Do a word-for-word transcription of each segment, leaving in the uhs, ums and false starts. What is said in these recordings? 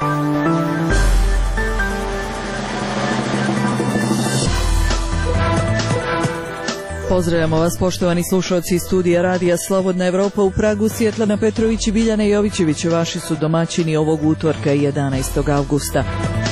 Pozdravljamo vas, poštovani slušalci iz studija Radija Slobodna Evropa u Pragu. Svjetlana Petrović i Biljana Jovićević vaši su domaćini ovog utorka jedanaestog avgusta.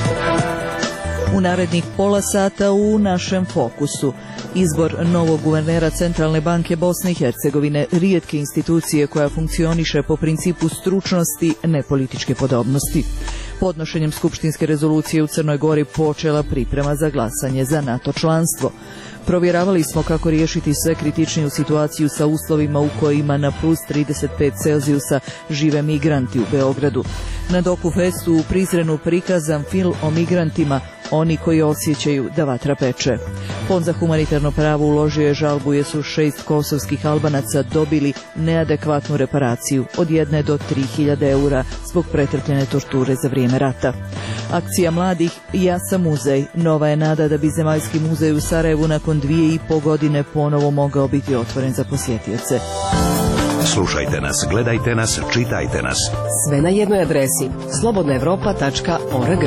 U narednih pola sata u našem fokusu izbor novog guvernera Centralne banke Bosne i Hercegovine, rijetke institucije koja funkcioniše po principu stručnosti, ne političke podobnosti. Podnošenjem skupštinske rezolucije u Crnoj Gori počela priprema za glasanje za NATO članstvo. Provjeravali smo kako riješiti sve kritičniju situaciju sa uslovima u kojima na plus trideset pet Celzijusa žive migranti u Beogradu. Na Doku Festu u Prizrenu prikazan film o migrantima, oni koji osjećaju da vatra peče. Fond za humanitarno pravo uložio je žalbu jer su šest kosovskih Albanaca dobili neadekvatnu reparaciju od jedne do tri hiljade eura zbog pretrpljene torture za vrijeme rata. Akcija mladih Ja sam muzej. Nova je nada da bi Zemaljski muzej u Sarajevu nakon dvije i po godine ponovo mogao biti otvoren za posjetioce. Slušajte nas, gledajte nas, čitajte nas. Sve na jednoj adresi slobodna evropa tačka org.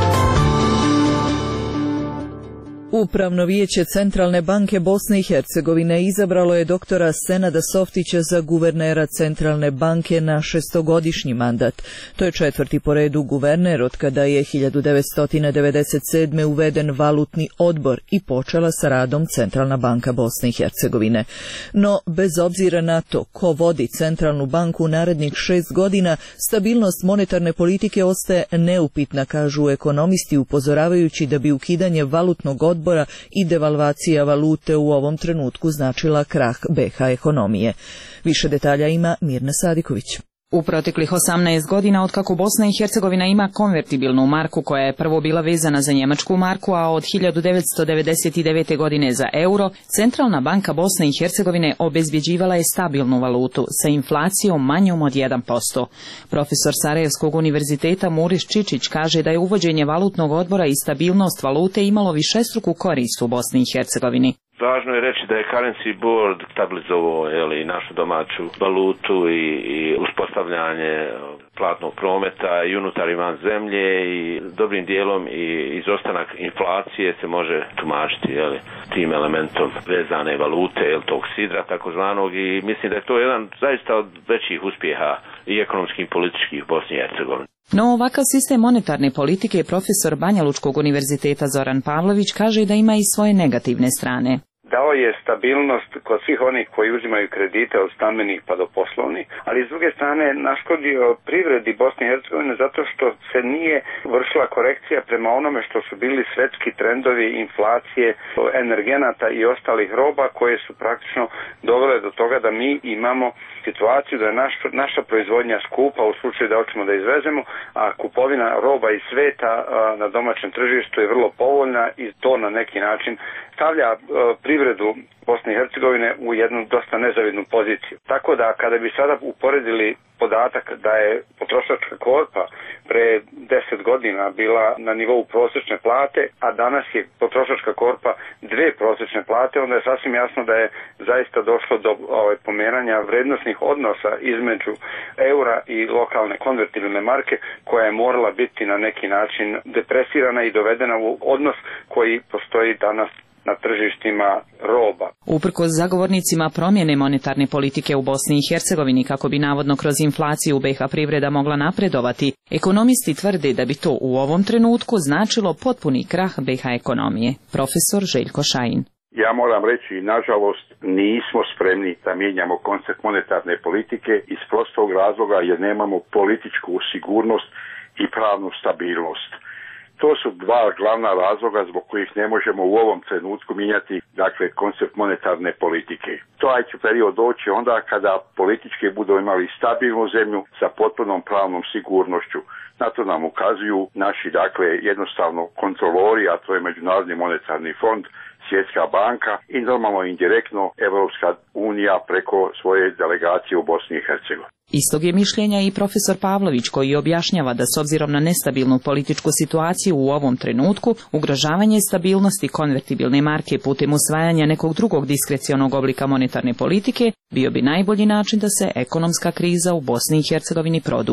Upravno vijeće Centralne banke Bosne i Hercegovine izabralo je doktora Senada Softića za guvernera Centralne banke na šestogodišnji mandat. To je četvrti po redu guverner od kada je hiljadu devetsto devedeset sedme uveden valutni odbor i počela sa radom Centralna banka Bosne i Hercegovine. No, bez obzira na to ko vodi Centralnu banku u narednih šest godina, stabilnost monetarne politike ostaje neupitna, kažu ekonomisti, upozoravajući da bi ukidanje valutnog odbora odbora i devalvacija valute u ovom trenutku značila krah be ha ekonomije. Više detalja ima Mirna Sadiković. U proteklih osamnaest godina otkako Bosna i Hercegovina ima konvertibilnu marku koja je prvo bila vezana za njemačku marku, a od hiljadu devetsto devedeset devete. godine za euro, Centralna banka Bosne i Hercegovine obezbjeđivala je stabilnu valutu sa inflacijom manjom od jedan posto. Profesor Sarajevskog univerziteta Muris Čičić kaže da je uvođenje valutnog odbora i stabilnost valute imalo višestruku korist u Bosni i Hercegovini. Važno je reći da je Currency Board stabilizovao jeli, našu domaću valutu i, i uspostavljanje platnog prometa i unutar i van zemlje i dobrim dijelom i izostanak inflacije se može tumačiti jeli, tim elementom vezane valute, jel, tog sidra takozvanog, i mislim da je to jedan zaista od većih uspjeha i ekonomskih i političkih u Bosni i Hercegovini. No ovakav sistem monetarne politike profesor Banja Lučkog univerziteta Zoran Pavlović kaže da ima i svoje negativne strane. Dao je stabilnost kod svih onih koji uzimaju kredite od stambenih pa do poslovnih, ali s druge strane naškodio privredi Bosne i Hercegovine zato što se nije vršila korekcija prema onome što su bili svetski trendovi inflacije, energenata i ostalih roba koje su praktično dovele do toga da mi imamo situaciju da je naš, naša proizvodnja skupa u slučaju da hoćemo da izvezemo, a kupovina roba iz sveta a, na domaćem tržištu je vrlo povoljna i to na neki način stavlja a, privredu Bosne i Hercegovine u jednu dosta nezavidnu poziciju. Tako da kada bi sada uporedili podatak da je potrošačka korpa pre deset godina bila na nivou prosječne plate, a danas je potrošačka korpa dve prosječne plate, onda je sasvim jasno da je zaista došlo do ovaj, pomeranja vrednosnih odnosa između eura i lokalne konvertibilne marke, koja je morala biti na neki način depresirana i dovedena u odnos koji postoji danas na tržištima roba. Uprkos zagovornicima promjene monetarne politike u Bosni i Hercegovini kako bi navodno kroz inflaciju be ha privreda mogla napredovati, ekonomisti tvrde da bi to u ovom trenutku značilo potpuni krah be ha ekonomije. Profesor Željko Šajin. Ja moram reći, nažalost, nismo spremni da mijenjamo koncept monetarne politike iz prostog razloga jer nemamo političku sigurnost i pravnu stabilnost. To su dva glavna razloga zbog kojih ne možemo u ovom trenutku mijenjati, dakle, koncept monetarne politike. Taj će period doći onda kada politički budemo imali stabilnu zemlju sa potpunom pravnom sigurnošću. Na to nam ukazuju naši, dakle, jednostavno kontrolori, a to je Međunarodni monetarni fond, Svjetska banka i normalno indirektno Evropska unija preko svoje delegacije u Bosni i Hercegovini. Istog je mišljenja i profesor Pavlović, koji objašnjava da s obzirom na nestabilnu političku situaciju u ovom trenutku, ugrožavanje stabilnosti konvertibilne marke putem usvajanja nekog drugog diskrecionog oblika monetarne politike bio bi najbolji način da se ekonomska kriza u Bosni i Hercegovini produbi.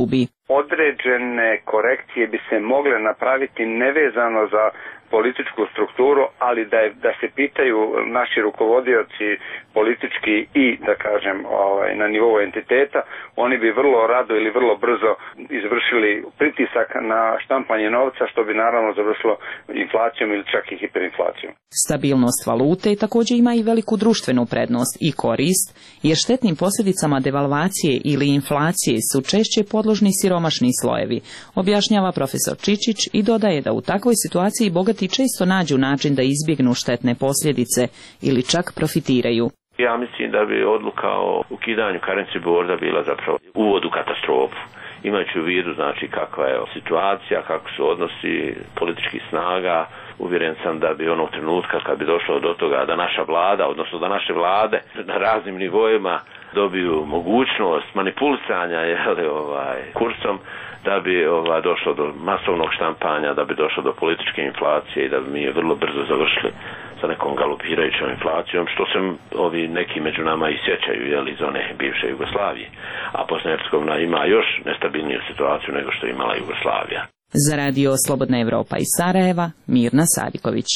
Određene korekcije bi se mogle napraviti nevezano za političku strukturu, ali da, je, da se pitaju naši rukovodioci politički i, da kažem, ovaj, na nivou entiteta, oni bi vrlo rado ili vrlo brzo izvršili pritisak na štampanje novca, što bi naravno završilo inflacijom ili čak i hiperinflacijom. Stabilnost valute također ima i veliku društvenu prednost i korist, jer štetnim posljedicama devalvacije ili inflacije su češće podložni siromašni slojevi, objašnjava profesor Čičić i dodaje da u takvoj situaciji bogati često nađu način da izbjegnu štetne posljedice ili čak profitiraju. Ja mislim da bi odluka o ukidanju currency boarda bila zapravo uvod u katastrofu. Imajući u vidu znači kakva je situacija, kako su odnosi političkih snaga, uvjeren sam da bi onog trenutka kad bi došlo do toga da naša vlada, odnosno da naše vlade na raznim nivoima dobiju mogućnost manipulisanja jeli, ovaj, kursom, da bi ovaj, došlo do masovnog štampanja, da bi došlo do političke inflacije i da bi mi je vrlo brzo završili sa nekom galopirajućom inflacijom, što se ovi neki među nama i sjećaju jeli, iz one bivše Jugoslavije. A Bosna i Hercegovina ima još nestabilniju situaciju nego što je imala Jugoslavija. Za radio Slobodna Evropa iz Sarajeva, Mirna Sadiković.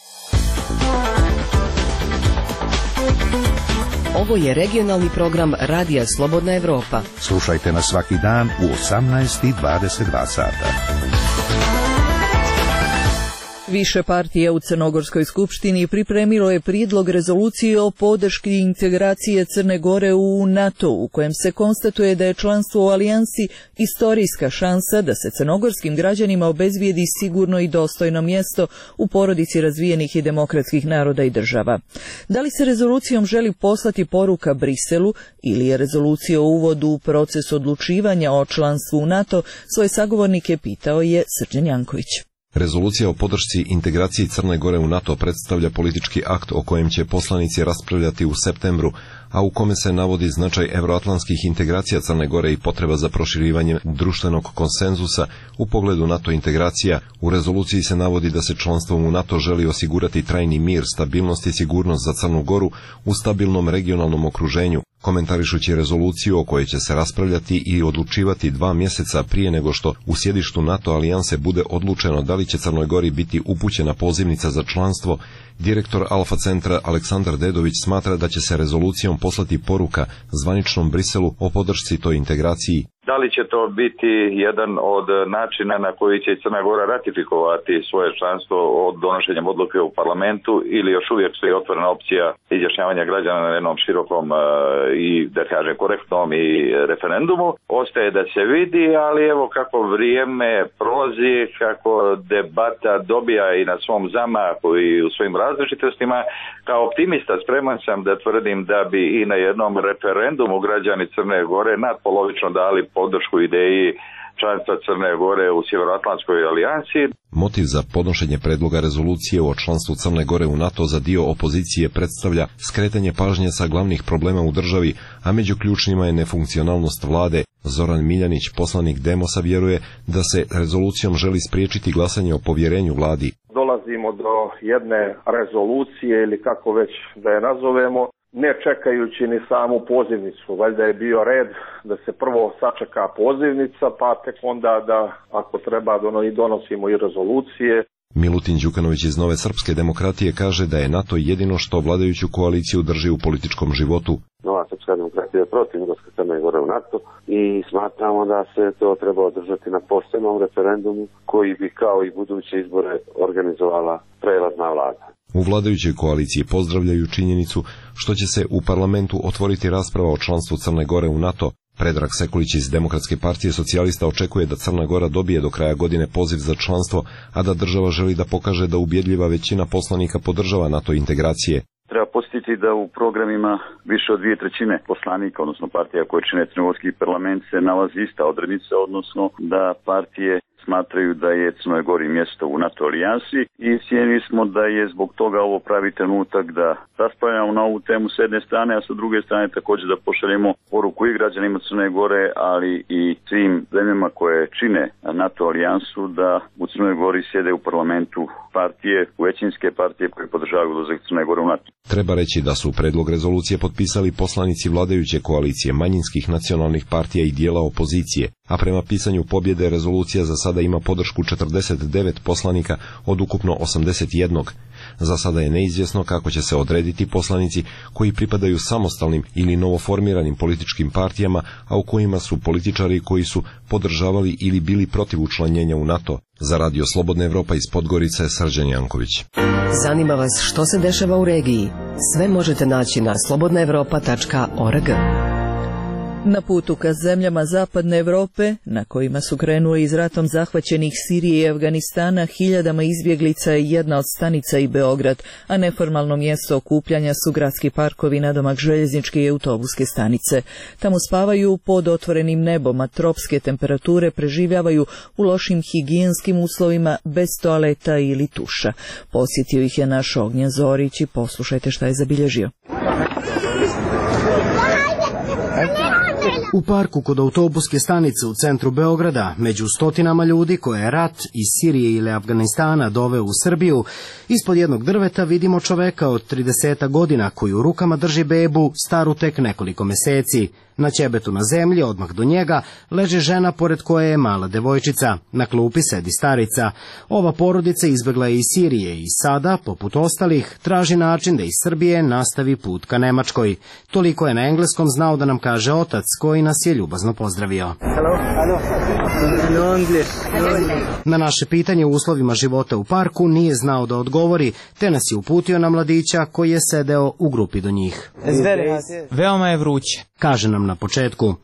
Ovo je regionalni program Radija Slobodna Evropa. Slušajte nas svaki dan u osamnaest i dvadeset dva sata. Više partija u Crnogorskoj skupštini pripremilo je prijedlog rezolucije o podrški integracije Crne Gore u NATO, u kojem se konstatuje da je članstvo u alijansi istorijska šansa da se crnogorskim građanima obezbijedi sigurno i dostojno mjesto u porodici razvijenih i demokratskih naroda i država. Da li se rezolucijom želi poslati poruka Briselu ili je rezolucija o uvodu u proces odlučivanja o članstvu u NATO, svoje sagovornike pitao je Srđan Janković. Rezolucija o podršci integraciji Crne Gore u NATO predstavlja politički akt o kojem će poslanici raspravljati u septembru, a u kome se navodi značaj evroatlantskih integracija Crne Gore i potreba za proširivanjem društvenog konsenzusa u pogledu NATO integracija. U rezoluciji se navodi da se članstvom u NATO želi osigurati trajni mir, stabilnost i sigurnost za Crnu Goru u stabilnom regionalnom okruženju. Komentarišući rezoluciju o kojoj će se raspravljati i odlučivati dva mjeseca prije nego što u sjedištu NATO alijanse bude odlučeno da li će Crnoj Gori biti upućena pozivnica za članstvo, direktor Alfa centra Aleksandar Dedović smatra da će se rezolucijom poslati poruka zvaničnom Briselu o podršci toj integraciji. Da li će to biti jedan od načina na koji će Crna Gora ratifikovati svoje članstvo od donošenjem odluke u parlamentu ili još uvijek stoji otvorena opcija izjašnjavanja građana na jednom širokom uh, i da kažem korektnom i referendumu? Ostaje da se vidi, ali evo kako vrijeme prolazi, kako debata dobija i na svom zamahu i u svojim različitostima, kao optimista spreman sam da tvrdim da bi i na jednom referendumu građani Crne Gore nadpolovično dali podršku ideji članstva Crne Gore u Sjevernoatlantskoj alijansi. Motiv za podnošenje predloga rezolucije o članstvu Crne Gore u NATO za dio opozicije predstavlja skretanje pažnje sa glavnih problema u državi, a među ključnima je nefunkcionalnost vlade. Zoran Miljanić, poslanik Demosa, vjeruje da se rezolucijom želi spriječiti glasanje o povjerenju vladi. Dolazimo do jedne rezolucije ili kako već da je nazovemo, ne čekajući ni samu pozivnicu. Valjda je bio red da se prvo sačeka pozivnica, pa tek onda da, ako treba, donosimo i rezolucije. Milutin Đukanović iz Nove srpske demokratije kaže da je NATO jedino što vladajuću koaliciju drži u političkom životu. Nova srpska demokratija je protiv ulaska Crne Gore u NATO i smatramo da se to treba održati na poštenom referendumu koji bi kao i buduće izbore organizovala prelazna vlada. U vladajućoj koaliciji pozdravljaju činjenicu što će se u parlamentu otvoriti rasprava o članstvu Crne Gore u NATO. Predrag Sekulić iz Demokratske partije socijalista očekuje da Crna Gora dobije do kraja godine poziv za članstvo, a da država želi da pokaže da ubjedljiva većina poslanika podržava NATO integracije. Treba podsjetiti da u programima više od dvije trećine poslanika, odnosno partija koje čine crnogorski parlament, se nalazi ista odrednica, odnosno da partije smatraju da je Crnoj Gori mjesto u NATO alijansi i cijenili smo da je zbog toga ovo pravi trenutak da raspravljamo na ovu temu s jedne strane, a sa druge strane također da pošaljemo poruku i građanima Crne Gore, ali i svim zemljama koje čine NATO alijansu da u Crnoj Gori sjede u parlamentu partije, većinske partije koje podržavaju ulazak Crne Gore u NATO. Treba reći da su predlog rezolucije potpisali poslanici vladajuće koalicije, manjinskih nacionalnih partija i dijela opozicije. a prema pisanju pobjede rezolucija za sada ima podršku četrdeset devet poslanika od ukupno osamdeset jedan. Za sada je neizvjesno kako će se odrediti poslanici koji pripadaju samostalnim ili novoformiranim političkim partijama, a u kojima su političari koji su podržavali ili bili protiv učlanjenja u NATO. Za Radio Slobodna Evropa iz Podgorice, Srđan Janković. Zanima vas što se dešava u regiji? Sve možete naći na slobodna evropa tačka org. Na putu ka zemljama Zapadne Evrope, na kojima su krenuli iz ratom zahvaćenih Sirije i Afganistana, hiljadama izbjeglica je jedna od stanica i Beograd, a neformalno mjesto okupljanja su gradski parkovi nadomak željezničke i autobuske stanice. Tamo spavaju pod otvorenim nebom, a tropske temperature preživljavaju u lošim higijenskim uslovima bez toaleta ili tuša. Posjetio ih je naš Ognjen Zorić i poslušajte šta je zabilježio. U parku kod autobuske stanice u centru Beograda, među stotinama ljudi koje je rat iz Sirije ili Afganistana doveo u Srbiju, ispod jednog drveta vidimo čoveka od trideset godina koji u rukama drži bebu staru tek nekoliko meseci. Na ćebetu na zemlji, odmah do njega, leži žena pored koje je mala devojčica. Na klupi sedi starica. Ova porodica izbegla je iz Sirije i sada, poput ostalih, traži način da iz Srbije nastavi put ka Nemačkoj. Toliko je na engleskom znao da nam kaže otac, koji nas je ljubazno pozdravio. Hello. Hello. No English. No English. Na naše pitanje u uslovima života u parku nije znao da odgovori, te nas je uputio na mladića koji je sedeo u grupi do njih. Veoma je vruće, kaže nam na početku.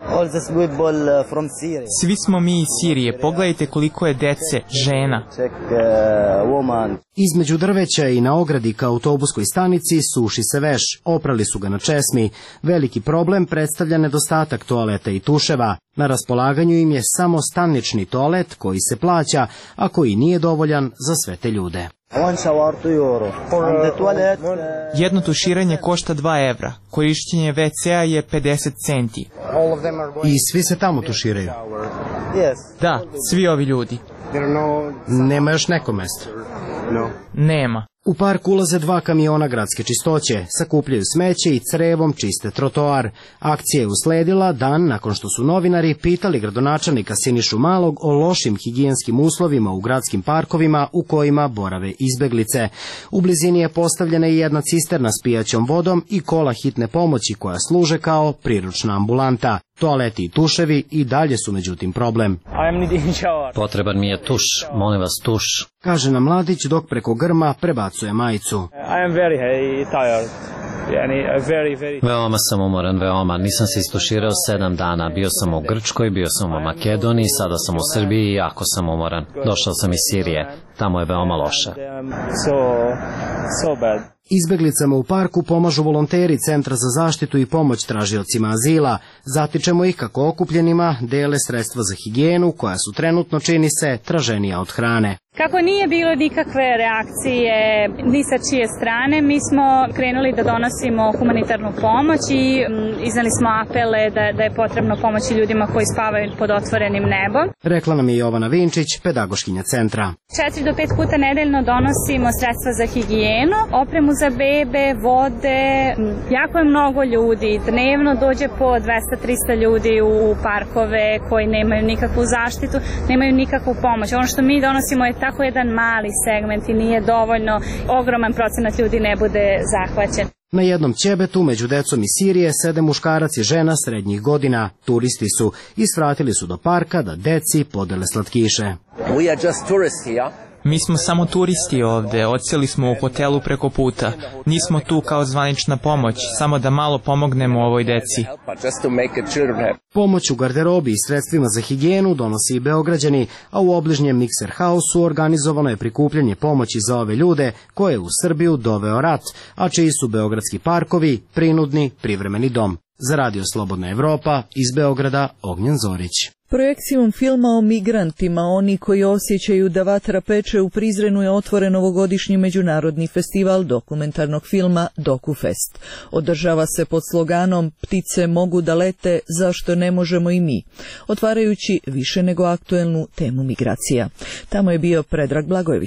Svi smo mi iz Sirije, pogledajte koliko je dece, žena. Između drveća i na ogradi ka autobuskoj stanici suši se veš, oprali su ga na česmi. Veliki problem predstavlja nedostatak toaleta i tuševa. Na raspolaganju im je samo stanični toalet koji se plaća, a koji nije dovoljan za sve te ljude. Jedno tuširanje košta dva evra, korišćenje ve ce a je pedeset centi. I svi se tamo tuširaju? Da, svi ovi ljudi. Nema još neko mesto? Nema. U park ulaze dva kamiona gradske čistoće, sakupljaju smeće i crevom čiste trotoar. Akcija je usledila dan nakon što su novinari pitali gradonačelnika Sinišu Malog o lošim higijenskim uslovima u gradskim parkovima u kojima borave izbeglice. U blizini je postavljena i jedna cisterna s pijaćom vodom i kola hitne pomoći koja služe kao priručna ambulanta. Toaleti i tuševi i dalje su međutim problem. Potreban mi je tuš, molim vas tuš, kaže nam mladić dok preko grma prebacuje majicu. Veoma sam umoran, veoma. Nisam se istuširao sedam dana. Bio sam u Grčkoj, bio sam u Makedoniji, sada sam u Srbiji i jako sam umoran. Došao sam iz Sirije. Tamo je veoma loše. Izbeglicama u parku pomažu volonteri Centra za zaštitu i pomoć tražiocima azila. Zatičemo ih kako okupljenima dele sredstva za higijenu, koja su trenutno, čini se, traženija od hrane. Kako nije bilo nikakve reakcije ni sa čije strane, mi smo krenuli da donosimo humanitarnu pomoć i iznali smo apele da, da je potrebno pomoći ljudima koji spavaju pod otvorenim nebom. Rekla nam je Jovana Vinčić, pedagoškinja centra. Četiri do pet puta nedeljno donosimo sredstva za higijenu, opremu za bebe, vode. Jako je mnogo ljudi. Dnevno dođe po dvesta do trista ljudi u parkove koji nemaju nikakvu zaštitu, nemaju nikakvu pomoć. Ono što mi donosimo je tako jedan mali segment i nije dovoljno, ogroman procenat ljudi ne bude zahvaćen. Na jednom ćebetu među decom iz Sirije sede muškarac i žena srednjih godina. Turisti su i svratili su do parka da deci podele slatkiše. We are just tourists here. Mi smo samo turisti ovde, odseli smo u hotelu preko puta. Nismo tu kao zvanična pomoć, samo da malo pomognemo ovoj deci. Pomoć u garderobi i sredstvima za higijenu donosi i Beograđani, a u obližnjem Mikser Hausu organizovano je prikupljanje pomoći za ove ljude koje je u Srbiju doveo rat, a čiji su beogradski parkovi prinudni privremeni dom. Za Radio Slobodna Evropa, iz Beograda, Ognjen Zorić. Projekcijom filma o migrantima, oni koji osjećaju da vatra peče u Prizrenu je otvoren ovogodišnji međunarodni festival dokumentarnog filma DokuFest. Održava se pod sloganom Ptice mogu da lete, zašto ne možemo i mi, otvarajući više nego aktuelnu temu migracija. Tamo je bio Predrag Blagojević.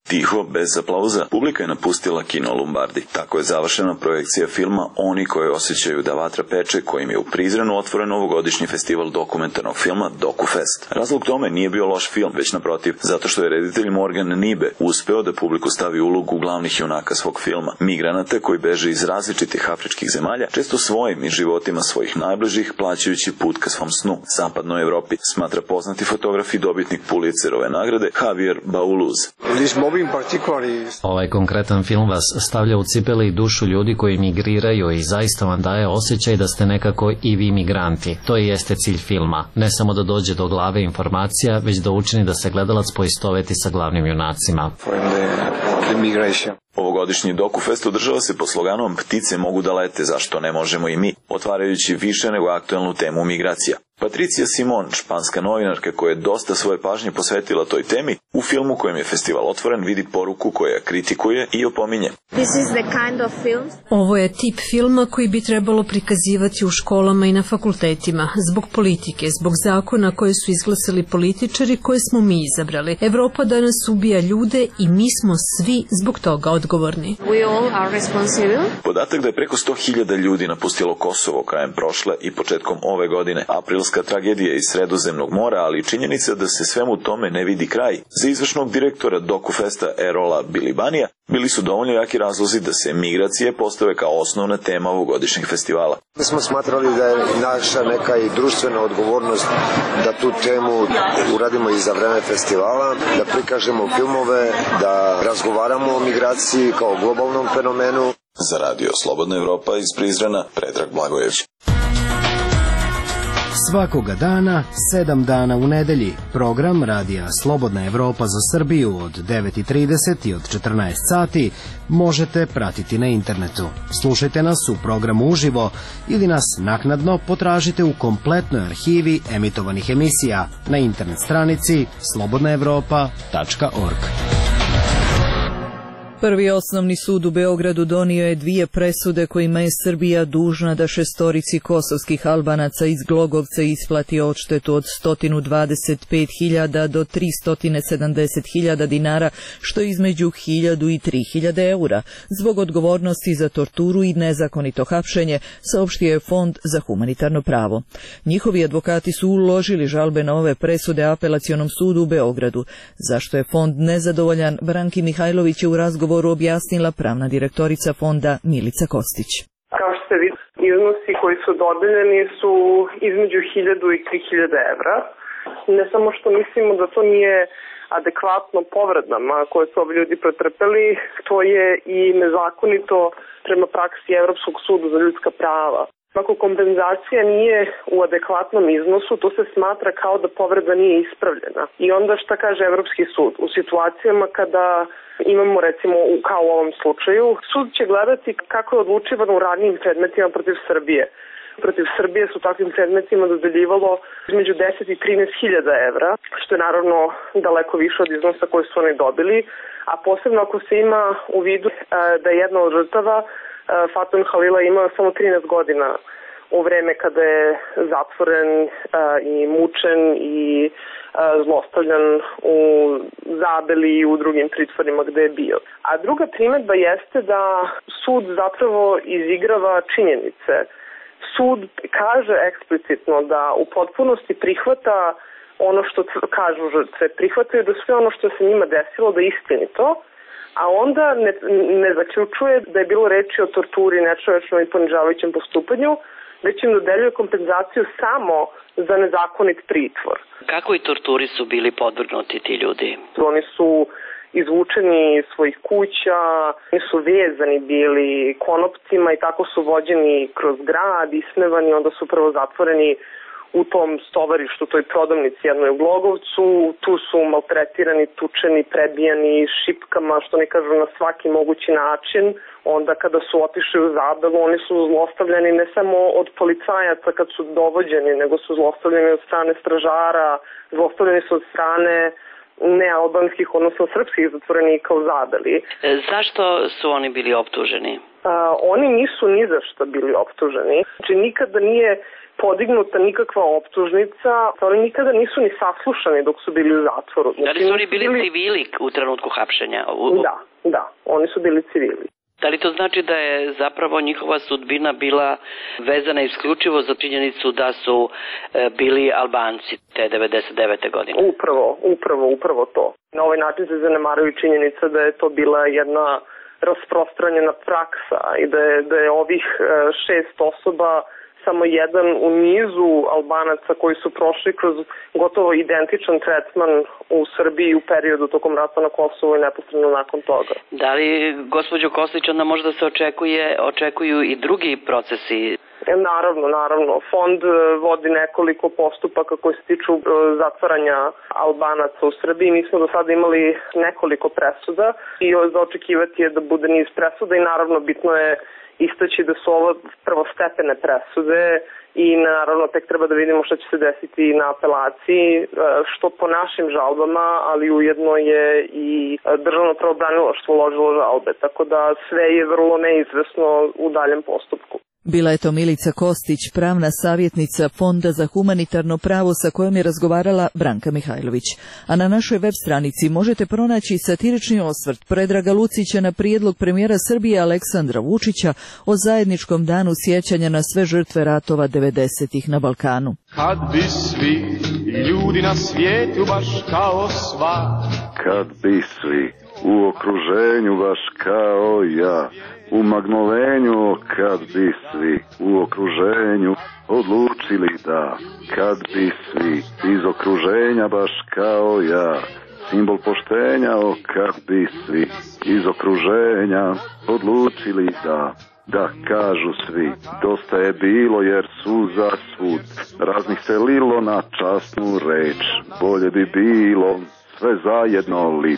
Tiho, bez aplauza, publika je napustila kino Lombardi. Tako je završena projekcija filma Oni koji osjećaju da vatra peče, kojim je u Prizrenu otvoren ovogodišnji festival dokumentarnog filma DokuFest. Razlog tome nije bio loš film, već naprotiv, zato što je reditelj Morgan Nibe uspeo da publiku stavi u ulogu glavnih junaka svog filma, migranata koji beže iz različitih afričkih zemalja, često svojim i životima svojih najbližih, plaćajući put ka svom snu, zapadnoj Evropi, smatra poznati fotograf i dobitnik Pulitzerove nagrade Javier Bauluz. Ovaj konkretan film vas stavlja u cipele i dušu ljudi koji migriraju i zaista vam daje osjećaj da ste nekako i vi migranti. To i jeste cilj filma. Ne samo da dođe do glave informacija, već da učini da se gledalac poistoveti sa glavnim junacima. Ovogodišnji DokuFest održava se pod sloganom Ptice mogu da lete, zašto ne možemo i mi, otvarajući više nego aktuelnu temu migracija. Patricija Simon, španska novinarka koja je dosta svoje pažnje posvetila toj temi, u filmu kojem je festival otvoren vidi poruku koja kritikuje i opominje. Kind of Ovo je tip filma koji bi trebalo prikazivati u školama i na fakultetima, zbog politike, zbog zakona koje su izglasali političari koje smo mi izabrali. Evropa danas ubija ljude i mi smo svi zbog toga odgovorni. Podatak da je preko sto hiljada ljudi napustilo Kosovo krajem prošle i početkom ove godine, aprilska tragedija iz Sredozemnog mora, ali i činjenica da se svemu tome ne vidi kraj, za izvršnog direktora DokuFesta Erola Bilibanija bili su dovoljno jaki razlozi da se migracije postave kao osnovna tema ovogodišnjeg festivala. Mi smo smatrali da je naša neka i društvena odgovornost da tu temu uradimo i za vreme festivala, da prikažemo filmove, da razgovaramo o migraciji kao globalnom fenomenu. Za radio Slobodna Evropa iz Prizrena, Predrag Blagojević. Svakoga dana, sedam dana u nedelji, program radija Slobodna Evropa za Srbiju od devet i trideset i od četrnaest sati možete pratiti na internetu. Slušajte nas u programu uživo ili nas naknadno potražite u kompletnoj arhivi emitovanih emisija na internet stranici slobodna evropa tačka org. Prvi osnovni sud u Beogradu donio je dvije presude kojima je Srbija dužna da šestorici kosovskih Albanaca iz Glogovca isplati odštetu od sto dvadeset pet hiljada do tristo sedamdeset hiljada dinara, što je između hiljadu i tri hiljade eura, zbog odgovornosti za torturu i nezakonito hapšenje, saopštio je Fond za humanitarno pravo. Njihovi advokati su uložili žalbe na ove presude Apelacionom sudu u Beogradu. Zašto je Fond nezadovoljan, Branki Mihajlović je u razgovoru objasnila pravna direktorica Fonda Milica Kostić. Kao što se vidi, iznosi koji su dodeljeni su između hiljadu i tri hiljade evra. Ne samo što mislimo da to nije adekvatno povredama koje su ovi ljudi pretrpeli, to je i nezakonito prema praksi Evropskog suda za ljudska prava. Ako kompenzacija nije u adekvatnom iznosu, to se smatra kao da povreda nije ispravljena. I onda šta kaže Evropski sud? U situacijama kada imamo, recimo, kao u ovom slučaju, sud će gledati kako je odlučivano u radnim predmetima protiv Srbije. Protiv Srbije su takvim predmetima dodeljivalo između deset i trinaest hiljada evra, što je naravno daleko više od iznosa koje su oni dobili, a posebno ako se ima u vidu da je jedna od žrtava, Fatun Halila, imao samo trinaest godina u vreme kada je zatvoren i mučen i zlostavljan u Zabeli i u drugim pritvorima gde je bio. A druga primedba jeste da sud zapravo izigrava činjenice. Sud kaže eksplicitno da u potpunosti prihvata ono što kažu žrtve, prihvataju da sve ono što se njima desilo da je istinito, a onda ne, ne zaključuje da je bilo reči o torturi, nečovečnom i ponižavajućem postupanju, već im dodeljuje kompenzaciju samo za nezakonit pritvor. Kakvoj torturi su bili podvrgnuti ti ljudi? Oni su izvučeni iz svojih kuća, oni su vezani bili konopcima i tako su vođeni kroz grad, ismevani, onda su prvo zatvoreni u tom stovarištu, toj prodavnici jednoj u Glogovcu. Tu su maltretirani, tučeni, prebijani šipkama, što ne kažu, na svaki mogući način. Onda kada su otišli u Zabelu, oni su zlostavljani ne samo od policajaca kad su dovođeni, nego su zlostavljani od strane stražara, zlostavljani su od strane nealbanskih, odnosno srpskih zatvorenika u Zabeli. Zašto su oni bili optuženi? A, oni nisu ni za što bili optuženi. Znači nikada nije podignuta nikakva optužnica, oni nikada nisu ni saslušani dok su bili u zatvoru. Da li su oni bili civili u trenutku hapšenja? Da, da, oni su bili civili. Da li to znači da je zapravo njihova sudbina bila vezana isključivo za činjenicu da su e, bili Albanci te devedeset devete godine? Upravo, upravo, upravo to. Na ovaj način se zanemaruje činjenica da je to bila jedna rasprostranjena praksa i da je, da je ovih e, šest osoba samo jedan u nizu Albanaca koji su prošli kroz gotovo identičan tretman u Srbiji u periodu tokom rata na Kosovu i neposredno nakon toga. Da li, gospođo Kostić, onda možda se očekuje, očekuju i drugi procesi? Naravno, naravno. Fond vodi nekoliko postupaka koji se tiču zatvaranja Albanaca u Srbiji. Mi smo do sada imali nekoliko presuda i za očekivati je da bude niz presuda i naravno bitno je istaći da su ovo prvostepene presude i naravno tek treba da vidimo što će se desiti na apelaciji, što po našim žalbama, ali ujedno je i državno pravobranilaštvo uložilo žalbe, tako da sve je vrlo neizvesno u daljem postupku. Bila je to Milica Kostić, pravna savjetnica Fonda za humanitarno pravo sa kojom je razgovarala Branka Mihajlović. A na našoj web stranici možete pronaći satirični osvrt Predraga Lucića na prijedlog premijera Srbije Aleksandra Vučića o zajedničkom danu sjećanja na sve žrtve ratova devedesetih na Balkanu. Kad bi svi ljudi na svijetu baš kao sva, kad bi svi u okruženju baš kao ja, u magnolenju, kad bi svi u okruženju odlučili da, kad bi svi iz okruženja baš kao ja, simbol poštenja, o kad bi svi iz okruženja odlučili da, da kažu svi, dosta je bilo jer su za svud raznih se lilo na časnu reč, bolje bi bilo sve zajedno lit,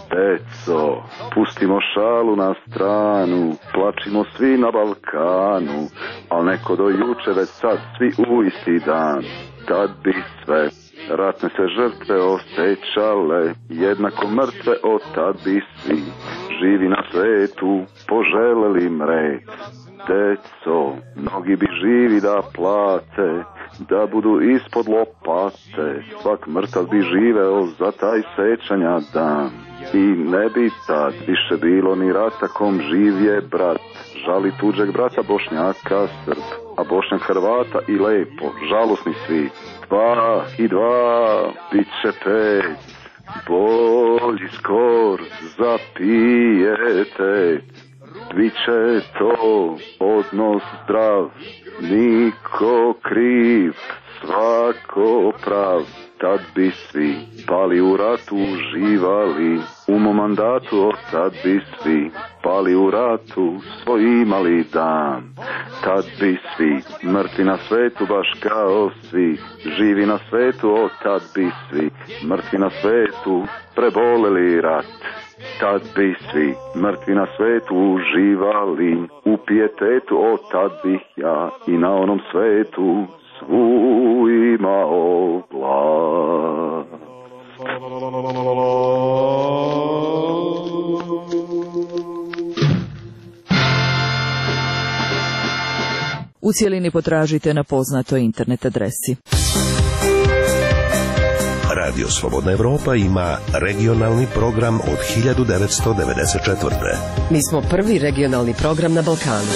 deco, pustimo šalu na stranu, plačimo svi na Balkanu, al neko do juče već sad svi u isti dan, tad bi sve ratne se žrtve osjećale, jednako mrtve od tad bi svi živi na svetu poželeli mret. Deco, mnogi bi živi da plate, da budu ispod lopate, svak mrtav bi živeo za taj sećanja dan. I ne bi tad više bilo ni rata kom živ je brat, žali tuđeg brata Bošnjaka Srb, a Bošnjak Hrvata i lepo, žalosni svi. Dva i dva, bit će pet, bolji skor zapijete. Biće to odnos zdrav, niko kriv, svako prav, tad bi svi pali u ratu uživali, u mom mandatu tad bi svi pali u ratu svoj imali dan, tad bi svi mrtvi na svetu baš kao svi, živi na svetu od tad bi svi mrtvi na svetu preboleli rat. Tad bi svi mrtvi na svetu uživali u pijetetu, o tad bih ja i na onom svetu svu imao vlast. U cijelini potražite na poznatoj internet adresi. Radio Slobodna Evropa ima regionalni program od hiljadu devetsto devedeset četvrte. Mi smo prvi regionalni program na Balkanu.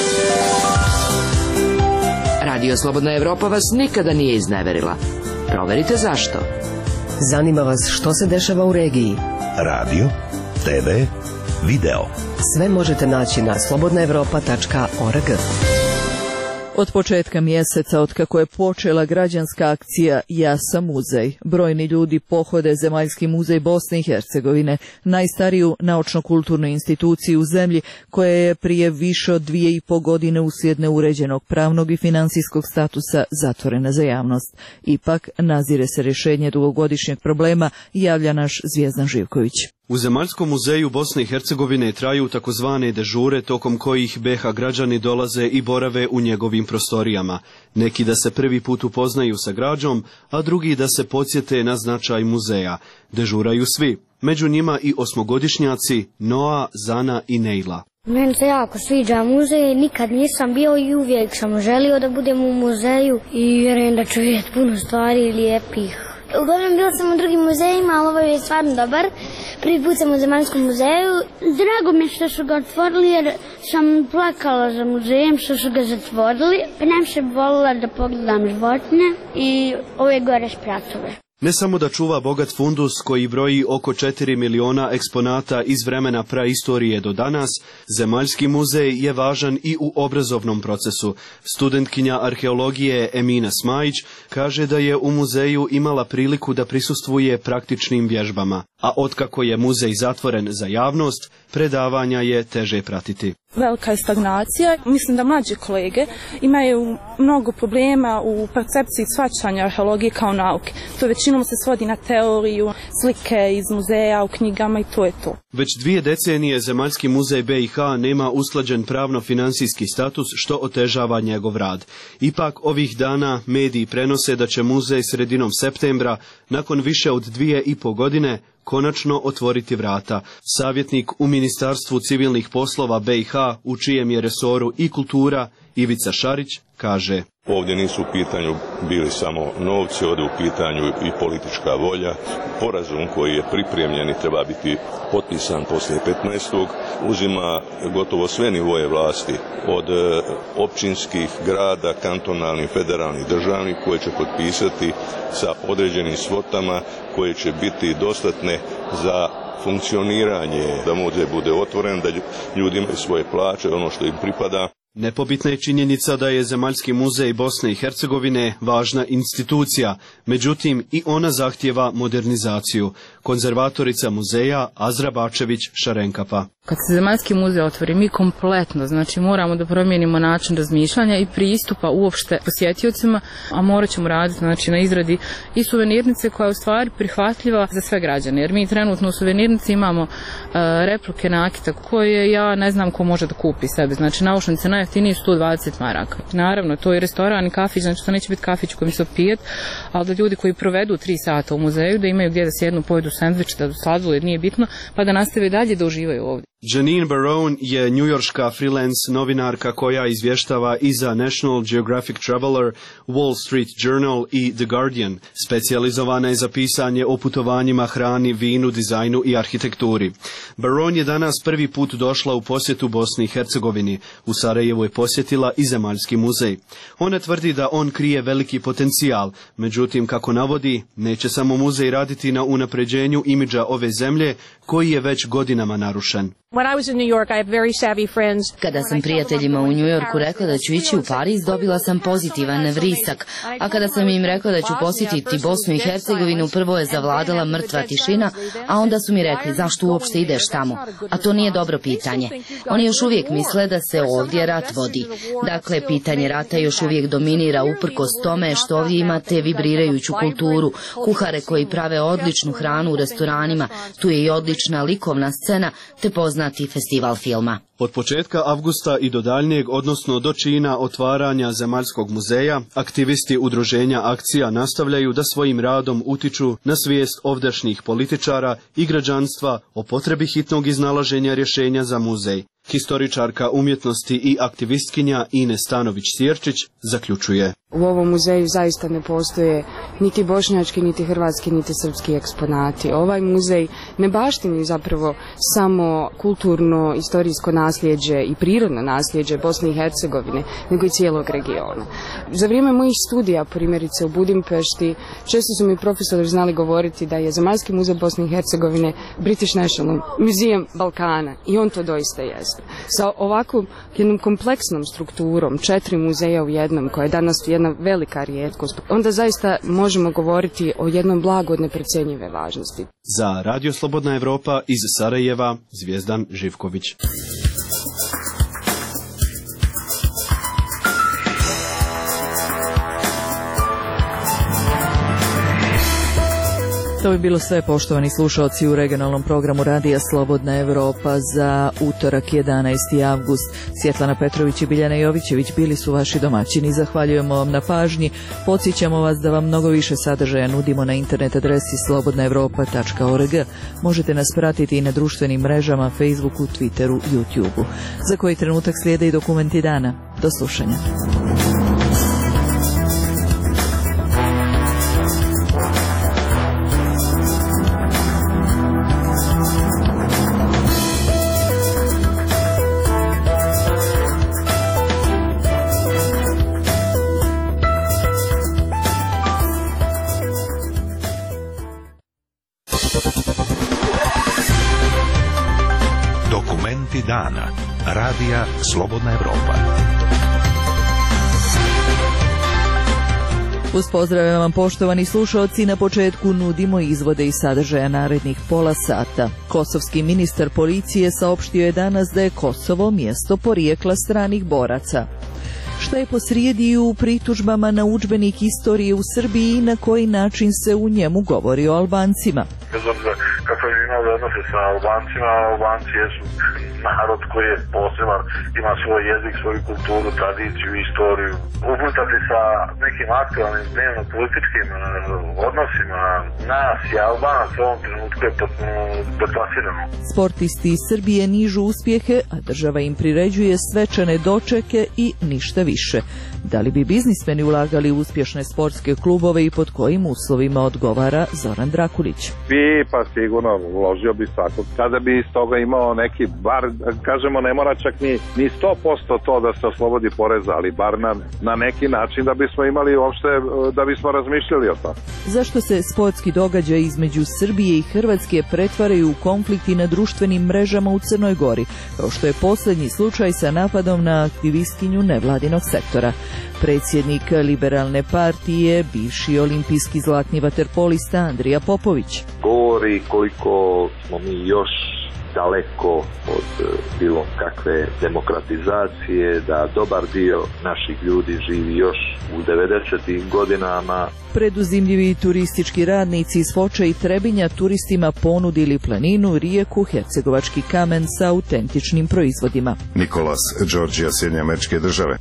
Radio Slobodna Evropa vas nikada nije izneverila. Proverite zašto. Zanima vas što se dešava u regiji. Radio, te ve, video. Sve možete naći na slobodna evropa tačka org. Od početka mjeseca, otkako je počela građanska akcija Ja sam muzej, brojni ljudi pohode Zemaljski muzej Bosne i Hercegovine, najstariju naučno-kulturnu instituciju u zemlji koja je prije više od dvije i po godine uslijed neuređenog pravnog i financijskog statusa zatvorena za javnost. Ipak, nazire se rješenje dugogodišnjeg problema, javlja naš Zvijezdan Živković. U Zemaljskom muzeju Bosne i Hercegovine traju takozvane dežure tokom kojih be ha građani dolaze i borave u njegovim prostorijama. Neki da se prvi put upoznaju sa građom, a drugi da se podsjete na značaj muzeja. Dežuraju svi, među njima i osmogodišnjaci Noa, Zana i Nejla. Meni se jako sviđa muzej, nikad nisam bio i uvijek sam želio da budem u muzeju i vjerujem da ću vidjeti puno stvari lijepih. Uglavnom bila sam u drugim muzejima, ali ovo je stvarno dobar. Prvi put sam u Zemaljskom muzeju. Drago mi što su ga otvorili jer sam plakala za muzejem što su ga zatvorili. Najviše bi volila da pogledam životinje i ove gore spratove. Ne samo da čuva bogat fundus koji broji oko četiri miliona eksponata iz vremena praistorije do danas, Zemaljski muzej je važan i u obrazovnom procesu. Studentkinja arheologije Emina Smajić kaže da je u muzeju imala priliku da prisustvuje praktičnim vježbama, a otkako je muzej zatvoren za javnost, predavanja je teže pratiti. Velika je stagnacija. Mislim da mlađe kolege imaju mnogo problema u percepciji shvaćanja arheologije kao nauke. To većinom se svodi na teoriju, slike iz muzeja, u knjigama i to je to. Već dvije decenije Zemaljski muzej B i H nema usklađen pravno-finansijski status što otežava njegov rad. Ipak ovih dana mediji prenose da će muzej sredinom septembra, nakon više od dvije i po godine, konačno otvoriti vrata. Savjetnik u Ministarstvu civilnih poslova B i H, u čijem je resoru i kultura, Ivica Šarić, kaže: Ovdje nisu u pitanju bili samo novci, ovdje u pitanju i politička volja. Sporazum koji je pripremljen i treba biti potpisan poslije petnaestog uzima gotovo sve nivoje vlasti, od općinskih, grada, kantonalnih, federalnih, državnih, koje će potpisati sa određenim svotama koje će biti dostatne za funkcioniranje, da muzej bude otvoren, da ljudi imaju svoje plaće, ono što im pripada. Nepobitna je činjenica da je Zemaljski muzej Bosne i Hercegovine važna institucija, međutim i ona zahtijeva modernizaciju. Konzervatorica muzeja Azra Bačević-Šarenkapa. Kad se Zemaljski muzej otvori, mi kompletno, znači moramo da promijenimo način razmišljanja i pristupa uopšte posjetiocima, a morat ćemo raditi znači, na izradi i suvenirnice koja je u stvari prihvatljiva za sve građane. Jer mi trenutno u suvenirnici imamo uh, replike nakita koje ja ne znam ko može da kupi sebe. Znači naušnice najjeftinije sto dvadeset maraka. Naravno, to je restoran i kafić, znači to neće biti kafić kojim se opijet, ali da ljudi koji provedu tri sata u muzeju, da imaju gdje da sjednu, pojedu sendvič, da sladoled nije bitno, pa da nastave dalje da uživaju ovdje. Janine Barone je njujorška freelance novinarka koja izvještava i za National Geographic Traveler, Wall Street Journal i The Guardian. Specijalizovana je za pisanje o putovanjima, hrani, vinu, dizajnu i arhitekturi. Barone je danas prvi put došla u posjetu Bosni i Hercegovini. U Sarajevu je posjetila i Zemaljski muzej. Ona tvrdi da on krije veliki potencijal, međutim, kako navodi, neće samo muzej raditi na unapređenju imidža ove zemlje, koji je već godinama narušen. Kada sam prijateljima u New Yorku rekla da ću ići u Pariz, dobila sam pozitivan vrisak, a kada sam im rekla da ću posjetiti Bosnu i Hercegovinu, prvo je zavladala mrtva tišina, a onda su mi rekli zašto uopšte ideš tamo, a to nije dobro pitanje. Oni još uvijek misle da se ovdje rat vodi. Dakle, pitanje rata još uvijek dominira uprkos tome što ovdje imate vibrirajuću kulturu, kuhare koji prave odličnu hranu u restoranima, tu je i odlična likovna scena, te poznati festival filma. Od početka avgusta i do daljnjeg, odnosno do čina otvaranja Zemaljskog muzeja, aktivisti udruženja Akcija nastavljaju da svojim radom utiču na svijest ovdašnjih političara i građanstva o potrebi hitnog iznalaženja rješenja za muzej. Historičarka umjetnosti i aktivistkinja Ines Stanović-Sjerčić zaključuje: U ovom muzeju zaista ne postoje niti bošnjački, niti hrvatski, niti srpski eksponati. Ovaj muzej ne baštini zapravo samo kulturno, istorijsko nasljeđe i prirodno nasljeđe Bosne i Hercegovine, nego i cijelog regiona. Za vrijeme mojih studija, primjerice u Budimpešti, često su mi profesori znali govoriti da je Zemaljski muzej Bosne i Hercegovine British National Museum Balkana, i on to doista jeste. Sa ovakvom jednom kompleksnom strukturom, četiri muzeja u jednom, koja je danas jedna velika rijetkost, onda zaista možemo govoriti o jednom blagu od neprocjenjive važnosti. Za Radio Slobodna Evropa iz Sarajeva, Zvijezdan Živković. To bi bilo sve, poštovani slušalci, u regionalnom programu Radija Slobodna Evropa za utorak jedanaesti avgust. Svjetlana Petrović i Biljana Jovićević bili su vaši domaćini. Zahvaljujemo vam na pažnji. Podsjećamo vas da vam mnogo više sadržaja nudimo na internet adresi slobodna evropa tačka org. Možete nas pratiti i na društvenim mrežama, Facebooku, Twitteru, YouTubeu. Za koji trenutak slijede i dokumenti dana. Do slušanja. Dokumenti dana. Radija Slobodna Evropa. Uz pozdrave vam, poštovani slušalci, na početku nudimo izvode i sadržaja narednih pola sata. Kosovski ministar policije saopštio je danas da je Kosovo mjesto porijekla stranih boraca. Šta je posrijedi u pritužbama na udžbenik istorije u Srbiji i na koji način se u njemu govori o Albancima? Bez obzira kako je imali odnose sa Albancima, Albanci jesu narod koji je poseban, ima svoj jezik, svoju kulturu, tradiciju, istoriju. Uplitati sa nekim aktualnim dnevno-političkim odnosima nas i Albanac u ovom trenutku je potpuno deplasirano. Sportisti iz Srbije nižu uspjehe, a država im priređuje svečane dočeke i ništa više. Da li bi biznismeni ulagali u uspješne sportske klubove i pod kojim uslovima, odgovara Zoran Drakulić. Bi, pa sigurno uložio bi svako. Kada bi iz toga imao neki, bar, kažemo, ne mora čak ni, ni sto posto to da se oslobodi poreza, ali bar na, na neki način da bismo imali uopšte, da bismo razmišljali o to. Zašto se sportski događaj između Srbije i Hrvatske pretvaraju u konflikti na društvenim mrežama u Crnoj Gori, kao što je posljednji slučaj sa napadom na aktivistkinju nevladinog sektora? Predsjednik Liberalne partije, bivši olimpijski zlatni vaterpolista Andrija Popović. Govori koliko smo mi još daleko od bilo kakve demokratizacije, da dobar dio naših ljudi živi još u devedesetim godinama. Preduzimljivi turistički radnici iz Foča i Trebinja turistima ponudili planinu, rijeku, hercegovački kamen sa autentičnim proizvodima. Nikolas, Georgija, Sjedinjene Američke Države.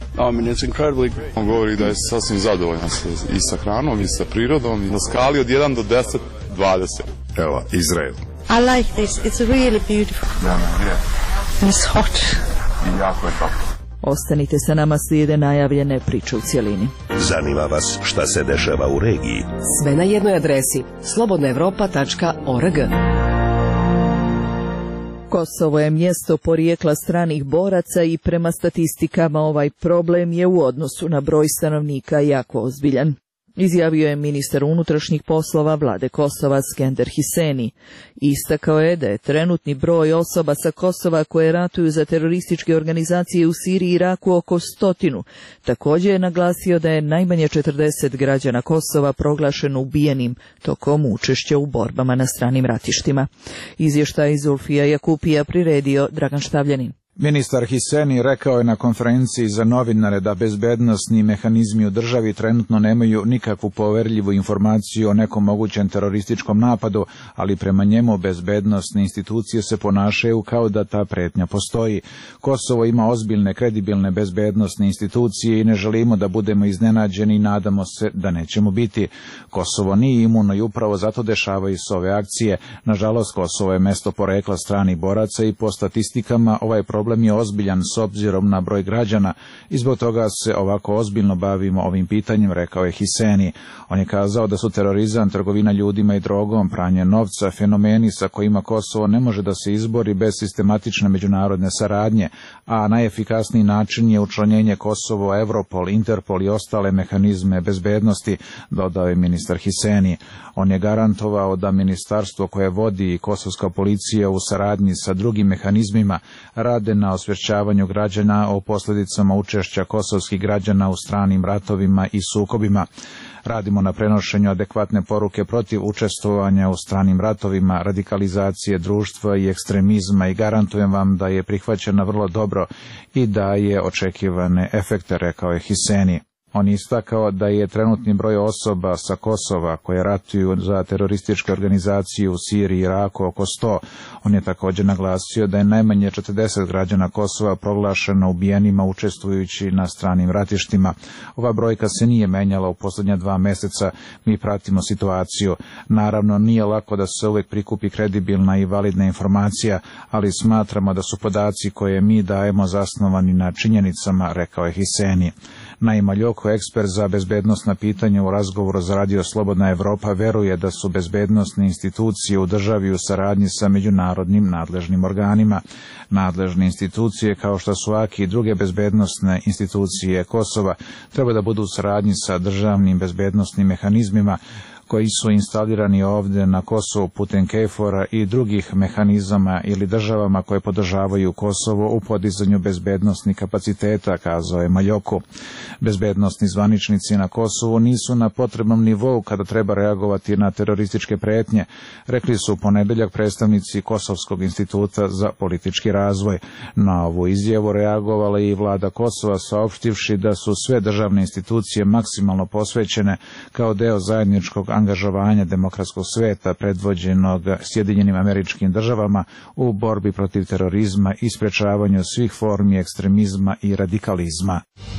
On govori da je sasvim zadovoljan i sa hranom i sa prirodom, na skali od jedan do deset, dvadeset. Evo, Izrael. I like this. It's really beautiful. Yeah, yeah. And it's hot. I jako je toplo. Ostanite sa nama, slijede najavljene priče u cjelini. Zanima vas šta se dešava u regiji? Sve na jednoj adresi slobodna evropa tačka org. Kosovo je mjesto porijekla stranih boraca i prema statistikama ovaj problem je u odnosu na broj stanovnika jako ozbiljan. Izjavio je ministar unutrašnjih poslova vlade Kosova Skender Hiseni. Istakao je da je trenutni broj osoba sa Kosova koje ratuju za terorističke organizacije u Siriji i Iraku oko stotinu. Također je naglasio da je najmanje četrdeset građana Kosova proglašeno ubijenim tokom učešća u borbama na stranim ratištima. Izvještaj Zulfija Jakupija priredio Dragan Štavljanin. Ministar Hiseni rekao je na konferenciji za novinare da bezbednosni mehanizmi u državi trenutno nemaju nikakvu poverljivu informaciju o nekom mogućem terorističkom napadu, ali prema njemu bezbednosne institucije se ponašaju kao da ta pretnja postoji. Kosovo ima ozbiljne, kredibilne bezbednosne institucije i ne želimo da budemo iznenađeni i nadamo se da nećemo biti. Kosovo nije imuno i upravo zato dešavaju se ove akcije. Nažalost, Kosovo je mesto porekla stranih boraca i po statistikama ovaj problem Problem je ozbiljan s obzirom na broj građana i zbog toga se ovako ozbiljno bavimo ovim pitanjem, rekao je Hiseni. On je kazao da su terorizam, trgovina ljudima i drogom, pranje novca, fenomeni sa kojima Kosovo ne može da se izbori bez sistematične međunarodne saradnje, a najefikasniji način je učlanjenje Kosovo, Europol, Interpol i ostale mehanizme bezbednosti, dodao je ministar Hiseni. On je garantovao da ministarstvo koje vodi i kosovska policija u saradnji sa drugim mehanizmima rade na osvješćavanju građana o posljedicama učešća kosovskih građana u stranim ratovima i sukobima. Radimo na prenošenju adekvatne poruke protiv učestvovanja u stranim ratovima, radikalizacije društva i ekstremizma i garantujem vam da je prihvaćena vrlo dobro i da je očekivane efekte, rekao je Hiseni. On istakao da je trenutni broj osoba sa Kosova koje ratuju za terorističke organizacije u Siriji i Iraku oko sto. On je također naglasio da je najmanje četrdeset građana Kosova proglašeno ubijenima učestvujući na stranim ratištima. Ova brojka se nije menjala u posljednja dva mjeseca. Mi pratimo situaciju. Naravno, nije lako da se uvijek prikupi kredibilna i validna informacija, ali smatramo da su podaci koje mi dajemo zasnovani na činjenicama, rekao je Hiseni. Naima Ljoko, ekspert za bezbednosna pitanja, u razgovoru za Radio Slobodna Evropa veruje da su bezbednosne institucije u državi u saradnji sa međunarodnim nadležnim organima. Nadležne institucije, kao što su A K I i druge bezbednosne institucije Kosova, treba da budu u saradnji sa državnim bezbednosnim mehanizmima koji su instalirani ovdje na Kosovu putem KFOR-a i drugih mehanizama ili državama koje podržavaju Kosovo u podizanju bezbednosnih kapaciteta, kazao je Maljoko. Bezbednosni zvaničnici na Kosovu nisu na potrebnom nivou kada treba reagovati na terorističke pretnje, rekli su u ponedeljak predstavnici Kosovskog instituta za politički razvoj. Na ovu izjavu reagovala i vlada Kosova, saopštivši da su sve državne institucije maksimalno posvećene kao deo zajedničkog angažovanja demokratskog sveta predvođenog Sjedinjenim Američkim Državama u borbi protiv terorizma i sprečavanju svih formi ekstremizma i radikalizma.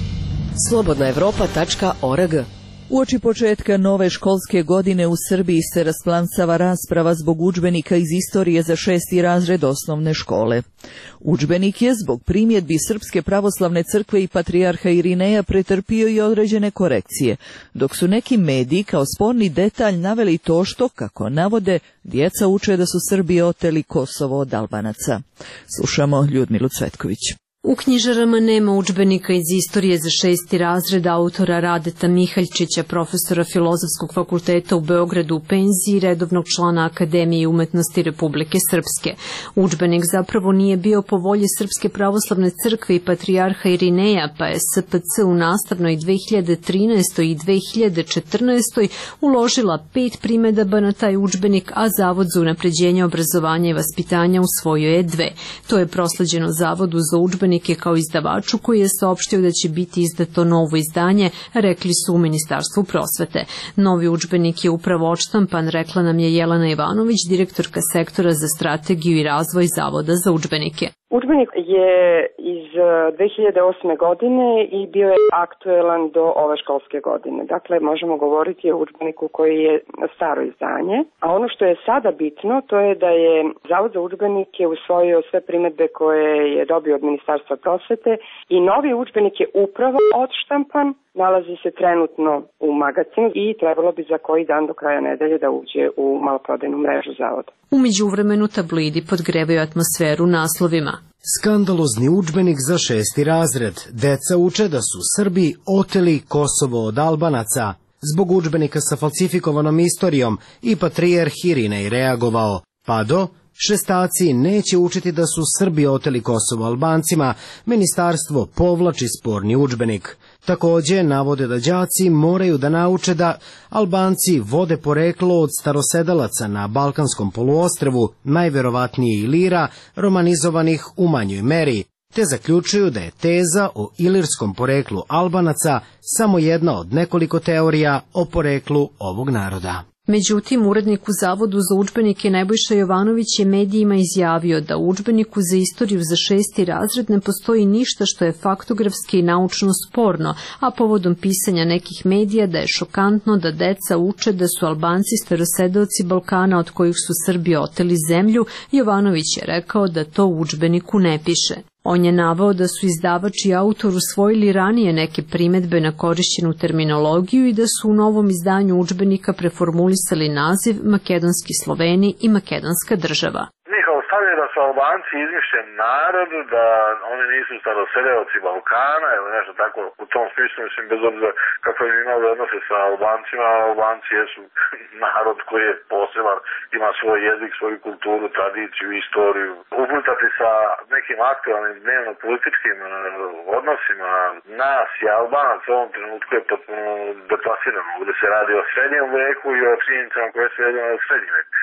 slobodna evropa tačka org. Uoči početka nove školske godine u Srbiji se rasplansava rasprava zbog udžbenika iz istorije za šesti razred osnovne škole. Udžbenik je zbog primjedbi Srpske pravoslavne crkve i patrijarha Irineja pretrpio i određene korekcije, dok su neki mediji kao sporni detalj naveli to što, kako navode, djeca uče da su Srbi oteli Kosovo od Albanaca. Slušamo Ljudmilu Cvetković. U knjižarama nema udžbenika iz istorije za šesti razred autora Radeta Mihaljčića, profesora Filozofskog fakulteta u Beogradu u penziji i redovnog člana Akademije umetnosti Republike Srpske. Udžbenik zapravo nije bio po volji Srpske pravoslavne crkve i patrijarha Irineja, pa je S P C u nastavnoj dve hiljade trinaestoj i dve hiljade četrnaestoj uložila pet primedaba na taj udžbenik, a Zavod za unapređenje obrazovanja i vaspitanja usvojio je dve. To je prosleđeno Zavodu za udžbenik kao izdavaču koji je saopštio da će biti izdato novo izdanje, rekli su u Ministarstvu prosvete. Novi udžbenik je upravo odštampan, rekla nam je Jelena Ivanović, direktorka sektora za strategiju i razvoj Zavoda za udžbenike. Udžbenik je iz dve hiljade osme godine i bio je aktuelan do ove školske godine. Dakle, možemo govoriti o udžbeniku koji je staro izdanje. A ono što je sada bitno, to je da je Zavod za udžbenike usvojio sve primedbe koje je dobio od Ministarstva prosvete i novi udžbenik je upravo odštampan, nalazi se trenutno u magazinu i trebalo bi za koji dan do kraja nedelje da uđe u maloprodajnu mrežu Zavoda. U međuvremenu tabloidi podgrevaju atmosferu naslovima. Skandalozni udžbenik za šesti razred. Deca uče da su Srbi oteli Kosovo od Albanaca. Zbog udžbenika sa falsifikovanom istorijom i patrijarh Irinej reagovao, pa do šestaci neće učiti da su Srbi oteli Kosovo Albancima, ministarstvo povlači sporni udžbenik. Takođe, navode da đaci moraju da nauče da Albanci vode poreklo od starosedalaca na Balkanskom poluostrvu, najverovatnije Ilira, romanizovanih u manjoj meri, te zaključuju da je teza o ilirskom poreklu Albanaca samo jedna od nekoliko teorija o poreklu ovog naroda. Međutim, urednik u Zavodu za udžbenike Nebojša Jovanović je medijima izjavio da u udžbeniku za istoriju za šesti razred ne postoji ništa što je faktografski i naučno sporno, a povodom pisanja nekih medija da je šokantno da deca uče da su Albanci starosedeoci Balkana od kojih su Srbi oteli zemlju, Jovanović je rekao da to u udžbeniku ne piše. On je naveo da su izdavač i autor usvojili ranije neke primedbe na korišćenu terminologiju i da su u novom izdanju udžbenika preformulisali naziv Makedonski Sloveni i Makedonska država. Njihov stav je da su Albanci izmišljen narod, da oni nisu starosedeoci Balkana ili nešto tako u tom smislu, mislim, bez obzira kako je imali odnose sa Albancima, Albanci jesu narod koji je poseban, ima svoj jezik, svoju kulturu, tradiciju, istoriju. Uplitati sa nekim aktualnim dnevno-političkim odnosima nas i Albanaca u ovom trenutku je potpuno deplasirano. Ovdje se radi o srednjem veku i o činjenicama koje se jedno od srednjeg veka.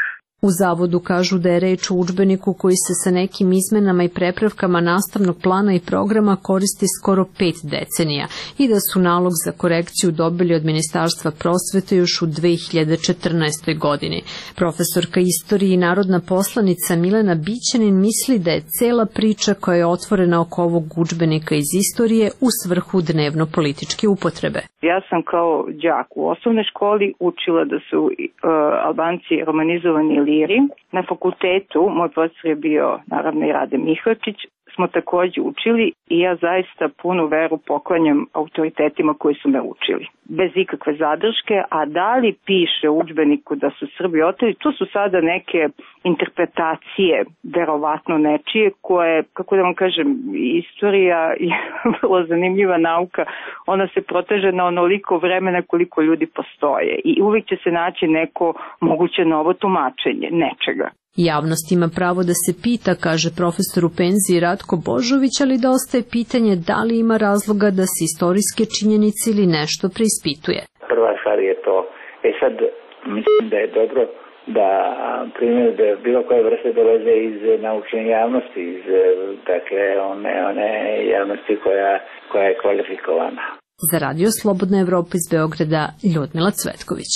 U zavodu kažu da je reč o udžbeniku koji se sa nekim izmenama i prepravkama nastavnog plana i programa koristi skoro pet decenija i da su nalog za korekciju dobili od Ministarstva prosvete još u dve hiljade četrnaestoj. godini. Profesorka istorije i narodna poslanica Milena Bićanin misli da je cela priča koja je otvorena oko ovog udžbenika iz istorije u svrhu dnevno-političke upotrebe. Ja sam kao đak u osnovnoj školi učila da su uh, Albanci romanizovani liri. Na fakultetu, moj profesor je bio naravno i Rade Mihačić, smo takođe učili i ja zaista punu veru poklanjam autoritetima koji su me učili. Bez ikakve zadrške, a da li piše u udžbeniku da su Srbi oteli, to su sada neke interpretacije, verovatno nečije, koje, kako da vam kažem, istorija je vrlo zanimljiva nauka, ona se proteže na onoliko vremena koliko ljudi postoje i uvijek će se naći neko moguće novo tumačenje nečega. Javnost ima pravo da se pita, kaže profesor u penziji Ratko Božović, ali da ostaje pitanje da li ima razloga da se istorijske činjenice ili nešto preispituje. Prva stvar je to. E sad, mislim da je dobro da primjedbe bilo koje vrste dolaze iz naučne javnosti, iz dakle, one, one javnosti koja, koja je kvalifikovana. Za Radio Slobodna Evropa iz Beograda, Ljudmila Cvetković.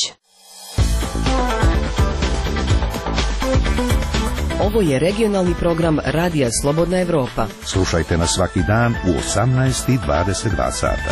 Ovo je regionalni program Radija Slobodna Evropa. Slušajte nas svaki dan u osamnaest i dvadeset dva sata.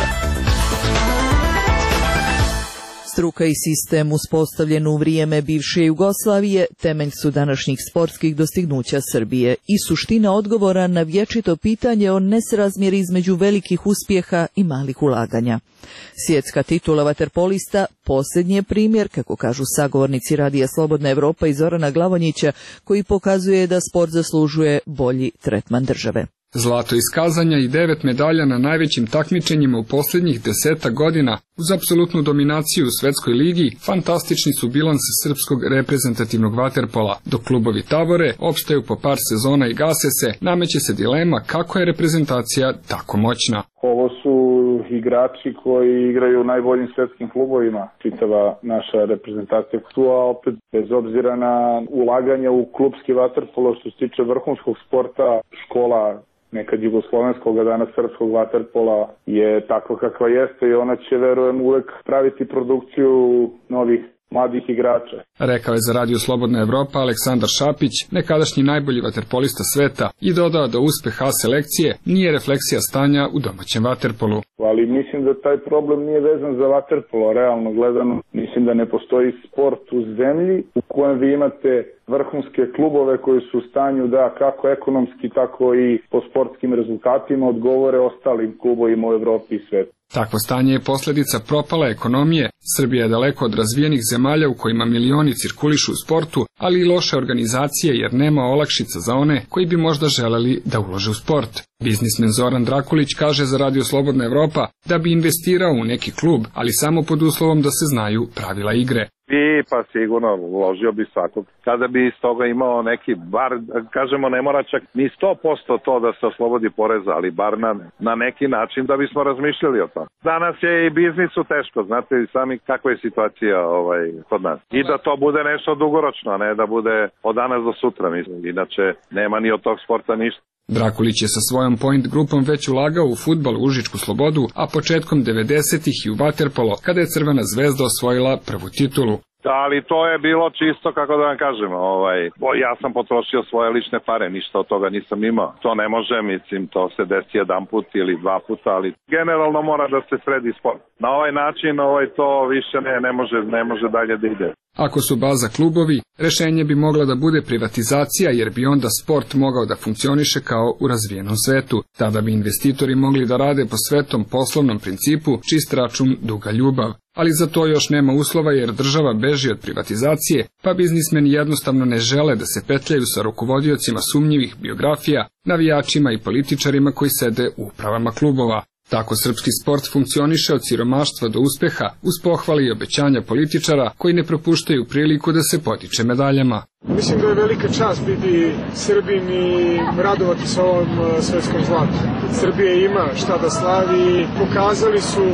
Struka i sistem uspostavljen u vrijeme bivše Jugoslavije temelj su današnjih sportskih dostignuća Srbije i suština odgovora na vječito pitanje o nesrazmjeri između velikih uspjeha i malih ulaganja. Svjetska titula vaterpolista posljednji je primjer, kako kažu sagovornici Radija Slobodna Evropa i Zorana Glavonjića, koji pokazuje da sport zaslužuje bolji tretman države. Zlato iskazanja i devet medalja na najvećim takmičenjima u posljednjih deseta godina uz apsolutnu dominaciju u svetskoj ligi fantastični su bilansi srpskog reprezentativnog vaterpola. Dok klubovi tabore, opstaju po par sezona i gase se, nameće se dilema kako je reprezentacija tako moćna. Ovo su igrači koji igraju u najboljim svetskim klubovima, čitava naša reprezentacija tu, a opet bez obzira na ulaganja u klubski vaterpolo što se tiče vrhunskog sporta, škola nekad jugoslovenskog, a danas srpskog vaterpola je takva kakva jeste i ona će, verujem, uvek praviti produkciju novih mladih igrača. Rekao je za Radio Slobodna Evropa Aleksandar Šapić, nekadašnji najbolji vaterpolista sveta, i dodao da uspeh A selekcije nije refleksija stanja u domaćem vaterpolu. Ali mislim da taj problem nije vezan za vaterpolo, realno gledano. Mislim da ne postoji sport u zemlji u kojem vi imate vrhunske klubove koji su u stanju da kako ekonomski, tako i po sportskim rezultatima odgovore ostalim klubovima u Evropi i svetu. Takvo stanje je posljedica propale ekonomije. Srbija je daleko od razvijenih zemalja u kojima milioni cirkulišu u sportu, ali i loše organizacije jer nema olakšica za one koji bi možda želeli da ulože u sport. Biznismen Zoran Drakulić kaže za Radio Slobodna Evropa da bi investirao u neki klub, ali samo pod uslovom da se znaju pravila igre. I pa sigurno uložio bi svakog. Kada bi iz toga imao neki, bar, kažemo, ne mora čak ni sto posto to da se oslobodi poreza, ali bar na, na neki način da bismo razmišljali o tom. Danas je i biznisu teško, znate sami kakva je situacija ovaj, kod nas. I da to bude nešto dugoročno, a ne da bude od danas do sutra, mislim. Inače, nema ni od tog sporta ništa. Drakulić je sa svojom Point grupom već ulagao u fudbal u Užičku Slobodu, a početkom devedesetih i u vaterpolo, kada je Crvena zvezda osvojila prvu titulu. Ali to je bilo čisto, kako da vam kažem, ovaj, ja sam potrošio svoje lične pare, ništa od toga nisam imao. To ne može, mislim, to se desi jedan put ili dva puta, ali generalno mora da se sredi sport. Na ovaj način ovaj, to više ne, ne, može, ne može dalje da ide. Ako su baza klubovi, rešenje bi mogla da bude privatizacija, jer bi onda sport mogao da funkcioniše kao u razvijenom svetu. Tada bi investitori mogli da rade po svetom poslovnom principu, čist račun, duga ljubav. Ali za to još nema uslova jer država beži od privatizacije, pa biznismeni jednostavno ne žele da se petljaju sa rukovodiocima sumnjivih biografija, navijačima i političarima koji sede u upravama klubova. Tako srpski sport funkcioniše od siromaštva do uspeha, uz pohvale i obećanja političara koji ne propuštaju priliku da se potiče medaljama. Mislim da je velika čast biti Srbin i radovati se ovom svetskom zlatu. Srbija ima šta da slavi, pokazali su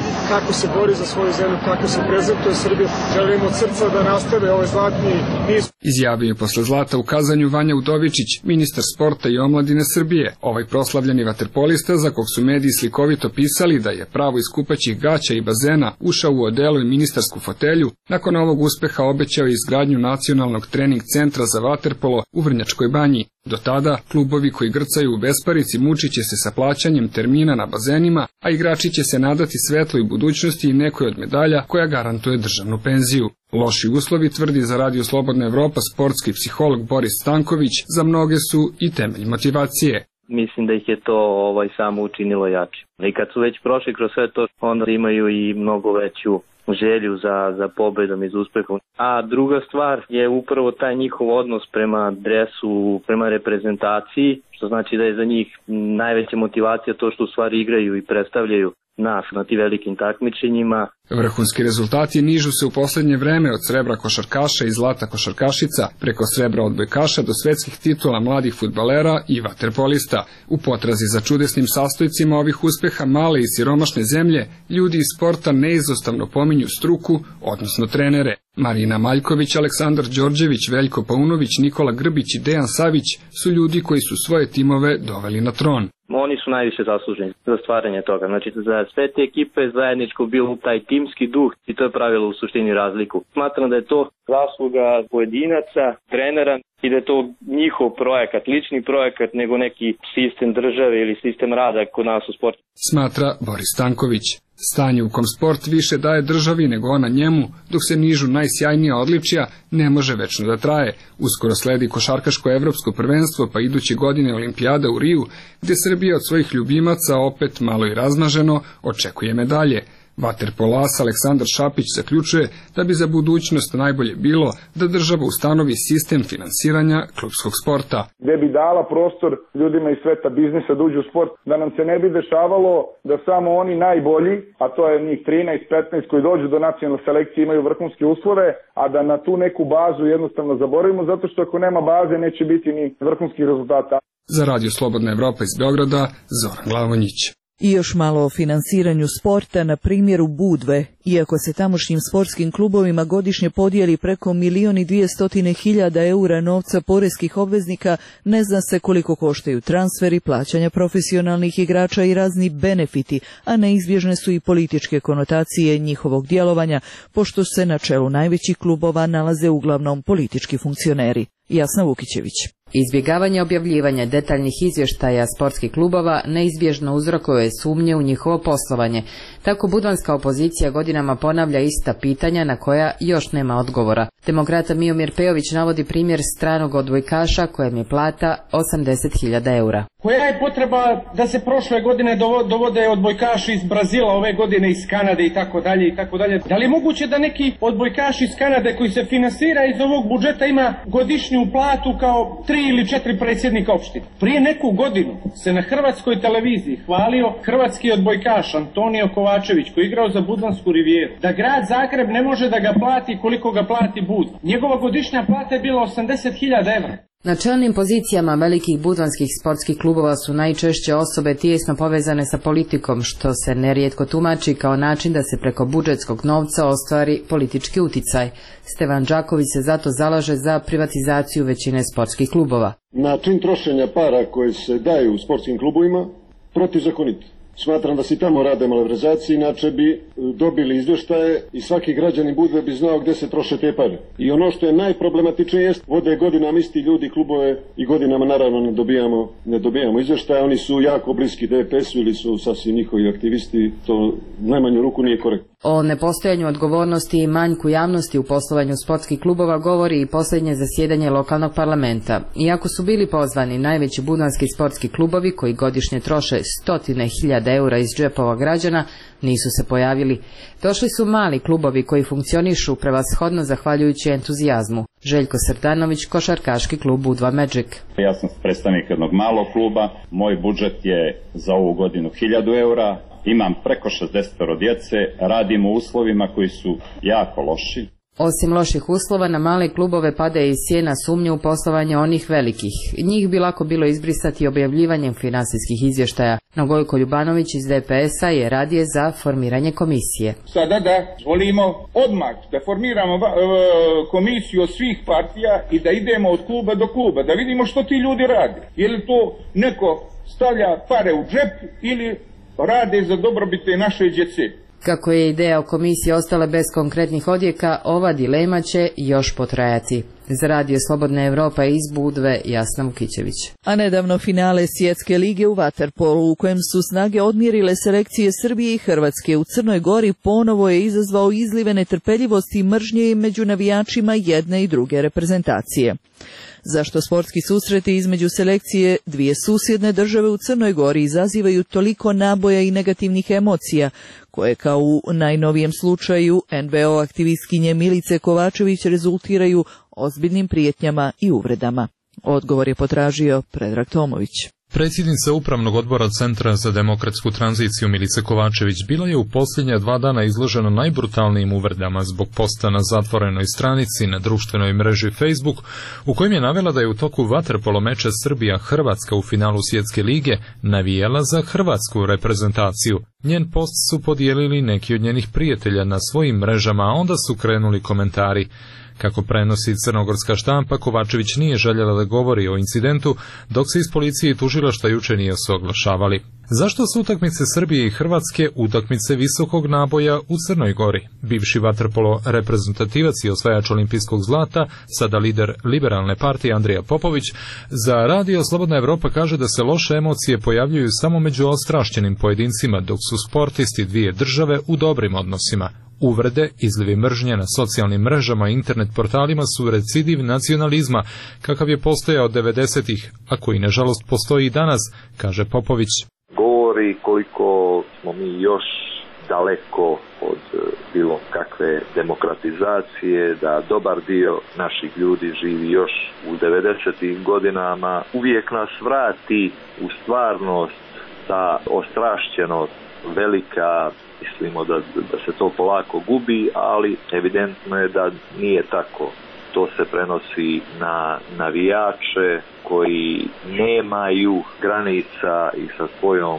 kako se bori za svoju zemlju, kako se prezentuje Srbija. Želim od srca da nastave ovaj zlatni niz. Izjavio je posle zlata u kazanju Vanja Udovičić, ministar sporta i omladine Srbije. Ovaj proslavljeni vaterpolista, za kog su mediji slikovito pisali da je pravo iz kupaćih gaća i bazena ušao u odelu i ministarsku fotelju, nakon ovog uspeha obećao izgradnju nacionalnog trening centra za vaterpolo u Vrnjačkoj banji. Do tada, klubovi koji grcaju u besparici mučit će se sa plaćanjem termina na bazenima, a igrači će se nadati svetloj budućnosti i nekoj od medalja koja garantuje državnu penziju. Loši uslovi, tvrdi za Radio Slobodna Evropa sportski psiholog Boris Stanković, za mnoge su i temelj motivacije. Mislim da ih je to ovaj samo učinilo jače. I kad su već prošli kroz sve to, onda imaju i mnogo veću želju za, za pobedom i za uspehom. A druga stvar je upravo taj njihov odnos prema dresu, prema reprezentaciji, što znači da je za njih najveća motivacija to što u stvari igraju i predstavljaju nas na ti velikim takmičenjima. Vrhunski rezultati nižu se u poslednje vreme od srebra košarkaša i zlata košarkašica, preko srebra odbojkaša do svetskih titula mladih fudbalera i vaterpolista. U potrazi za čudesnim sastojcima ovih uspeha male i siromašne zemlje, ljudi iz sporta neizostavno pominju struku, odnosno trenere. Marina Maljković, Aleksandar Đorđević, Veljko Paunović, Nikola Grbić i Dejan Savić su ljudi koji su svoje timove doveli na tron. Oni su najviše zasluženi za stvaranje toga. Znači, za sve te ekipe zajedničko bilo taj timski duh i to je pravilo u suštini razliku. Smatram da je to zasluga pojedinaca, trenera i da je to njihov projekat, lični projekat, nego neki sistem države ili sistem rada kod nas u sportu. Smatra Boris Stanković. Stanje u kom sport više daje državi nego ona njemu, dok se nižu najsjajnija odličja, ne može večno da traje. Uskoro sledi košarkaško evropsko prvenstvo, pa iduće godine olimpijada u Riju, gde Srbija od svojih ljubimaca, opet malo i razmaženo, očekuje medalje. Vaterpolas Aleksandar Šapić zaključuje da bi za budućnost najbolje bilo da država ustanovi sistem finansiranja klubskog sporta. Gde bi dala prostor ljudima iz sveta biznisa da uđu u sport, da nam se ne bi dešavalo da samo oni najbolji, a to je njih trinaest petnaest koji dođu do nacionalne selekcije imaju vrhunske uslove, a da na tu neku bazu jednostavno zaboravimo, zato što ako nema baze neće biti ni vrhunskih rezultata. Za Radio Slobodna Evropa iz Beograda, Zoran Glavonjić. I još malo o finansiranju sporta na primjeru Budve. Iako se tamošnjim sportskim klubovima godišnje podijeli preko milion i dvijestotine hiljada eura novca poreskih obveznika, ne zna se koliko koštaju transferi, plaćanja profesionalnih igrača i razni benefiti, a neizbježne su i političke konotacije njihovog djelovanja, pošto se na čelu najvećih klubova nalaze uglavnom politički funkcioneri. Jasna Vukićević. Izbjegavanje objavljivanja detaljnih izvještaja sportskih klubova neizbježno uzrokuje sumnje u njihovo poslovanje. Tako budvanska opozicija godinama ponavlja ista pitanja na koja još nema odgovora. Demokrata Miomir Pejović navodi primjer stranog odbojkaša kojem je plata osamdeset hiljada eura. Koja je potreba da se prošle godine dovode odbojkaši iz Brazila, ove godine iz Kanade i tako dalje i tako dalje. Da li je moguće da neki odbojkaš iz Kanade koji se finansira iz ovog budžeta ima godišnju platu kao tri ili četiri predsjednika opštine? Prije neku godinu se na hrvatskoj televiziji hvalio hrvatski odbojkaš Antonio Kovačević koji je igrao za Budvansku rivijeru. Da grad Zagreb ne može da ga plati koliko ga plati Bud. Njegova godišnja plata je bila osamdeset hiljada evra. Na čelnim pozicijama velikih budvanskih sportskih klubova su najčešće osobe tijesno povezane sa politikom, što se nerijetko tumači kao način da se preko budžetskog novca ostvari politički uticaj. Stevan Đaković se zato zalaže za privatizaciju većine sportskih klubova. Način trošenja para koji se daju u sportskim klubovima protivzakonit. Smatram da se tamo rade malverzacije, inače bi dobili izvještaje i svaki građanin Budve bi znao gdje se troše te pare. I ono što je najproblematičnije jest, vode godinama isti ljudi klubove i godinama naravno ne dobijamo, ne dobijamo izvještaje, oni su jako bliski D P S-u ili su sasvim njihovi aktivisti, to najmanju ruku nije korektno. O nepostojanju odgovornosti i manjku javnosti u poslovanju sportskih klubova govori i posljednje zasjedanje lokalnog parlamenta. Iako su bili pozvani najveći budvanski sportski klubovi koji godišnje troše stotine hiljada eura iz džepova građana, nisu se pojavili. Došli su mali klubovi koji funkcionišu prevashodno zahvaljujući entuzijazmu. Željko Srdanović, košarkaški klub Budva Magic. Ja sam predstavnik jednog malog kluba, moj budžet je za ovu godinu hiljadu eura, imam preko šezdeset djece, radim u uslovima koji su jako loši. Osim loših uslova, na male klubove pada i sjena sumnje u poslovanje onih velikih. Njih bi lako bilo izbrisati objavljivanjem finansijskih izvještaja, no Gojko Ljubanović iz D P S-a je radije za formiranje komisije. Sada da volimo odmah da formiramo komisiju od svih partija i da idemo od kluba do kluba, da vidimo što ti ljudi rade. Je li to neko stavlja pare u džep ili rade za dobrobite naše djece? Kako je ideja o komisiji ostala bez konkretnih odjeka, ova dilema će još potrajati. Za Radio Slobodna Evropa iz Budve, Jasna Vukićević. A nedavno finale Svjetske lige u vaterpolu u kojem su snage odmjerile selekcije Srbije i Hrvatske u Crnoj Gori ponovo je izazvao izlive netrpeljivosti i mržnje među navijačima jedne i druge reprezentacije. Zašto sportski susreti između selekcije dvije susjedne države u Crnoj Gori izazivaju toliko naboja i negativnih emocija, koje kao u najnovijem slučaju N B O aktivistkinje Milice Kovačević rezultiraju ozbiljnim prijetnjama i uvredama? Odgovor je potražio Predrag Tomović. Predsjednica Upravnog odbora Centra za demokratsku tranziciju Milice Kovačević bila je u posljednja dva dana izložena najbrutalnijim uvredama zbog posta na zatvorenoj stranici na društvenoj mreži Facebook, u kojem je navela da je u toku vaterpolo meča Srbija-Hrvatska u finalu Svjetske lige navijala za hrvatsku reprezentaciju. Njen post su podijelili neki od njenih prijatelja na svojim mrežama, a onda su krenuli komentari. Kako prenosi crnogorska štampa, Kovačević nije željela da govori o incidentu, dok se iz policije i tužilaštva juče nije se oglašavali. Zašto su utakmice Srbije i Hrvatske utakmice visokog naboja u Crnoj Gori? Bivši vaterpolo reprezentativac i osvajač olimpijskog zlata, sada lider liberalne partije Andrija Popović, za Radio Slobodna Evropa kaže da se loše emocije pojavljuju samo među ostrašćenim pojedincima, dok su sportisti dvije države u dobrim odnosima. Uvrede, izlivi mržnje na socijalnim mrežama i internet portalima su recidiv nacionalizma, kakav je postojao devedesetih, a koji nažalost postoji i danas, kaže Popović. Govori koliko smo mi još daleko od bilo kakve demokratizacije, da dobar dio naših ljudi živi još u devedesetim godinama. Uvijek nas vrati u stvarnost, ta ostrašćenost velika. Mislimo da, da se to polako gubi, ali evidentno je da nije tako. To se prenosi na navijače koji nemaju granica i sa svojom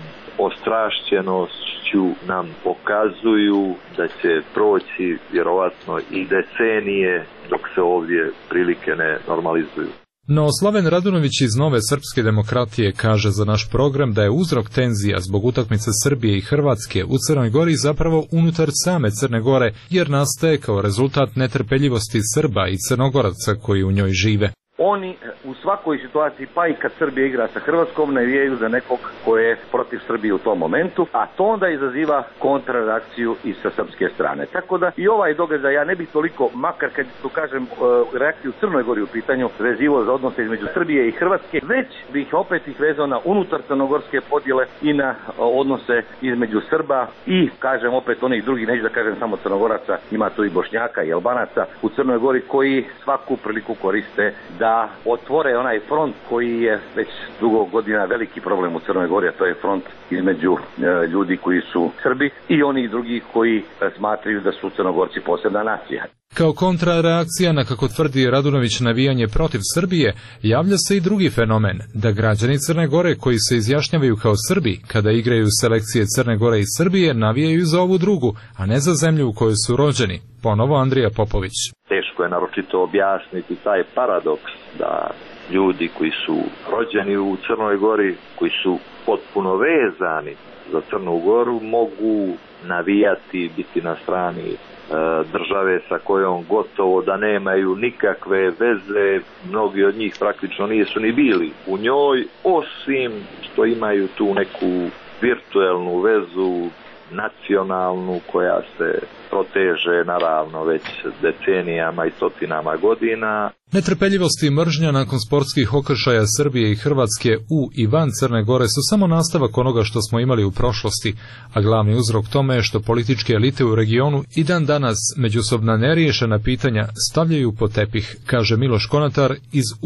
ostrašćenošću nam pokazuju da će proći vjerovatno i decenije dok se ovdje prilike ne normalizuju. No, Slaven Radunović iz Nove srpske demokratije kaže za naš program da je uzrok tenzija zbog utakmice Srbije i Hrvatske u Crnoj Gori zapravo unutar same Crne Gore, jer nastaje kao rezultat netrpeljivosti Srba i Crnogoraca koji u njoj žive. Oni u svakoj situaciji, pa i kad Srbija igra sa Hrvatskom, navijaju za nekog ko je protiv Srbije u tom momentu, a to onda izaziva kontrareakciju i sa srpske strane. Tako da i ovaj događaj, ja ne bih toliko, makar kad tu kažem reakciju u Crnoj Gori u pitanju, vezivo za odnose između Srbije i Hrvatske, već bih opet ih vezao na unutar crnogorske podjele i na odnose između Srba i, kažem opet, onih drugih, neću da kažem samo Crnogoraca, ima tu i Bošnjaka i Albanaca u Crnoj Gori koji svaku priliku koriste da da otvore onaj front koji je već dugo godina veliki problem u Crnoj Gori, a to je front između e, ljudi koji su Srbi i onih drugih koji e, smatraju da su Crnogorci posebna nacija. Kao kontrareakcija na, kako tvrdi Radunović, navijanje protiv Srbije, javlja se i drugi fenomen, da građani Crne Gore koji se izjašnjavaju kao Srbi, kada igraju selekcije Crne Gore i Srbije, navijaju za ovu drugu, a ne za zemlju u kojoj su rođeni. Ponovo Andrija Popović. Teško je naročito objasniti taj paradoks da ljudi koji su rođeni u Crnoj Gori, koji su potpuno vezani za Crnu Goru, mogu navijati, biti na strani države sa kojom gotovo da nemaju nikakve veze, mnogi od njih praktično nisu ni bili u njoj, osim što imaju tu neku virtuelnu vezu, nacionalnu, koja se proteže naravno već decenijama i stotinama godina. Netrpeljivost i mržnja nakon sportskih okršaja Srbije i Hrvatske u i van Crne Gore su samo nastavak onoga što smo imali u prošlosti, a glavni uzrok tome je što političke elite u regionu i dan danas međusobna neriješena pitanja stavljaju pod tepih, kaže Miloš Konatar iz U R E.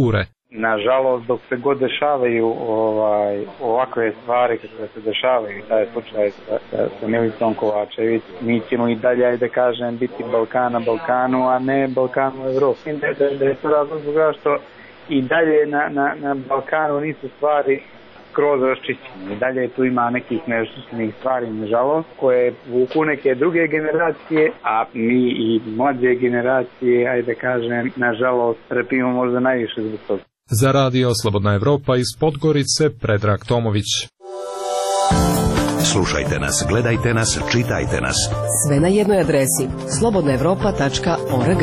Nažalost, dok se god dešavaju ovaj, ovakve stvari koje se dešavaju, taj slučaj sa, sa, sa Milicom Kovačević, mi ćemo i dalje, ajde kažem, biti Balkan na Balkanu, a ne Balkan u Evropi. Da, da, da je to razlog zbog što i dalje na, na, na Balkanu nisu stvari skroz raščišćene. I dalje tu ima nekih neraščišćenih stvari, nažalost, koje vuku neke druge generacije, a mi i mlađe generacije, ajde kažem, nažalost, trpimo možda najviše zbog toga. Za radio Slobodna Evropa iz Podgorice, Predrag Tomović. Slušajte nas, gledajte nas, čitajte nas. Sve na jednoj adresi slobodna evropa tačka org.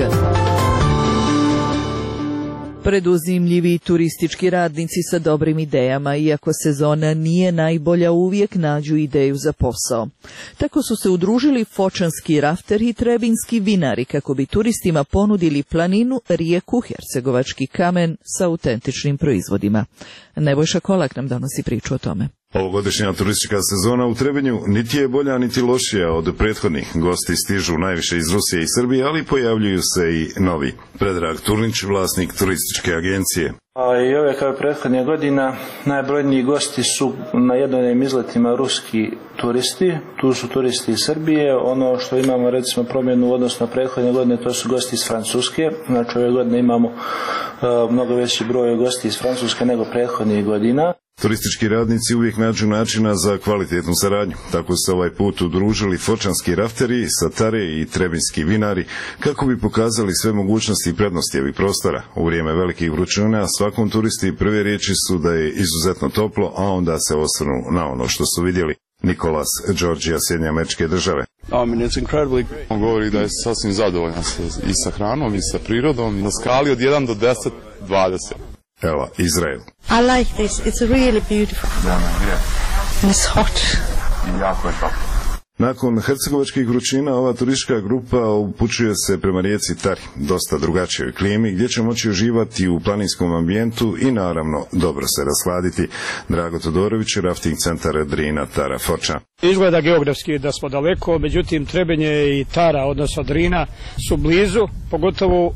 Preduzimljivi turistički radnici sa dobrim idejama, iako sezona nije najbolja, uvijek nađu ideju za posao. Tako su se udružili fočanski rafteri i trebinski vinari kako bi turistima ponudili planinu, rijeku, hercegovački kamen sa autentičnim proizvodima. Nebojša Kolak nam donosi priču o tome. Ovogodišnja turistička sezona u Trebinju niti je bolja niti lošija od prethodnih. Gosti stižu najviše iz Rusije i Srbije, ali pojavljuju se i novi. Predrag Turnić, vlasnik turističke agencije. A i ove kao prethodnih godina najbrojniji gosti su na jednim izletima ruski turisti, tu su turisti iz Srbije. Ono što imamo recimo promjenu odnosno prethodne godine, to su gosti iz Francuske. Znači ove godine imamo uh, mnogo veći broj gosti iz Francuske nego prethodnih godina. Turistički radnici uvijek nađu načina za kvalitetnu saradnju. Tako se ovaj put udružili fočanski rafteri, satare i trebinski vinari kako bi pokazali sve mogućnosti i prednosti ovih prostora. U vrijeme velikih vrućina svakom turisti prve riječi su da je izuzetno toplo, a onda se osvrnu na ono što su vidjeli. Nikolas, Georgija, Sjedinjene Američke Države. On govori da je sasvim zadovoljan i sa hranom i sa prirodom, na skali od jedan do deset, dvadeset. Ela, Izrael. I like this. It's really beautiful. And it's hot. Jako je toplo. Nakon hercegovačkih vrućina, ova turistička grupa upućuje se prema rijeci Tari, dosta drugačijoj klimi, gdje će moći uživati u planinskom ambijentu i naravno dobro se rasladiti. Drago Todorović, rafting centar Drina, Tara, Foča. Izgleda geografski da smo daleko, međutim Trebinje i Tara, odnosno Drina, su blizu, pogotovo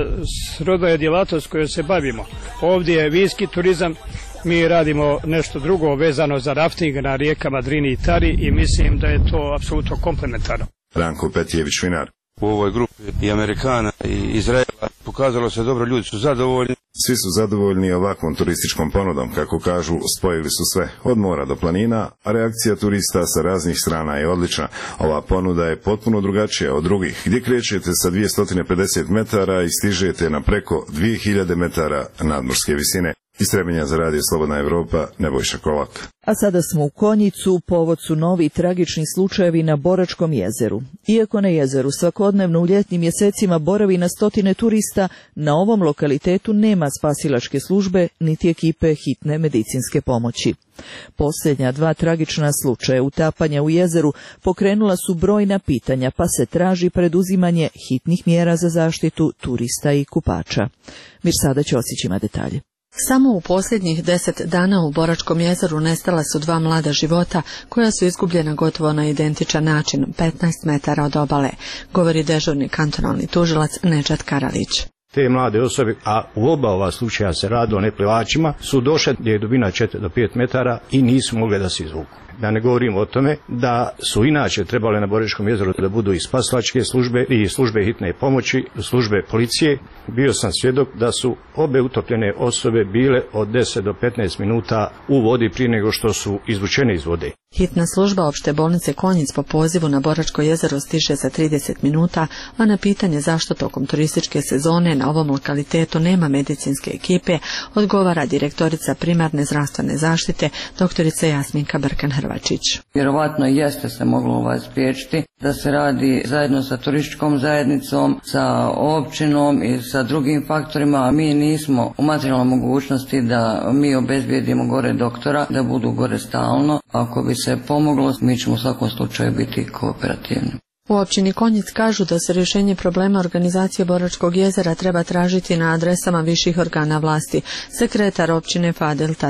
srodna je djelatnost kojoj se bavimo. Ovdje je vinski turizam, mi radimo nešto drugo vezano za rafting na rijekama Drini i Tari i mislim da je to apsolutno komplementarno. Ranko Petijević, vinar. U ovoj grupi i Amerikana i Izraela pokazalo se dobro, ljudi su zadovoljni. Svi su zadovoljni ovakvom turističkom ponudom, kako kažu, spojili su sve, od mora do planina, a reakcija turista sa raznih strana je odlična. Ova ponuda je potpuno drugačija od drugih, gdje krećete sa dvjesto pedeset metara i stižete na preko dvije hiljade metara nadmorske visine. Iz Trebinja za radio Slobodna Evropa, Nebojša Kolak. A sada smo u Konjicu, povod su novi tragični slučajevi na Boračkom jezeru. Iako na jezeru svakodnevno u ljetnim mjesecima boravi na stotine turista, na ovom lokalitetu nema spasilačke službe niti ekipe hitne medicinske pomoći. Posljednja dva tragična slučaja utapanja u jezeru pokrenula su brojna pitanja, pa se traži preduzimanje hitnih mjera za zaštitu turista i kupača. Mirsada Ćosić ima detalje. Samo u posljednjih deset dana u Boračkom jezeru nestala su dva mlada života koja su izgubljena gotovo na identičan način, petnaest metara od obale, govori dežurni kantonalni tužilac Nedžad Karalić. Te mlade osobe, a u oba ova slučaja se radi o neplivačima, su došle gdje je dubina četiri do pet metara i nisu mogli da se izvuku. Da ne govorim o tome da su inače trebale na Boračkom jezeru da budu i spasilačke službe i službe hitne pomoći, službe policije. Bio sam svjedok da su obe utopljene osobe bile od deset do petnaest minuta u vodi prije nego što su izvučene iz vode. Hitna služba opšte bolnice Konjic po pozivu na Boračko jezero stiže za trideset minuta, a na pitanje zašto tokom turističke sezone na ovom lokalitetu nema medicinske ekipe odgovara direktorica primarne zdravstvene zaštite doktorica Jasminka Brkan-Hrvačić. Vjerovatno jeste se moglo ovaj spriječiti da se radi zajedno sa turističkom zajednicom, sa općinom i sa drugim faktorima, a mi nismo u materijalnoj mogućnosti da mi obezbijedimo gore doktora, da budu gore stalno. Ako bi se pomoglo, mi ćemo u svakom slučaju biti kooperativni. U općini Konjic kažu da se rješenje problema organizacije Boračkog jezera treba tražiti na adresama viših organa vlasti. Sekretar općine Fadel Tatar.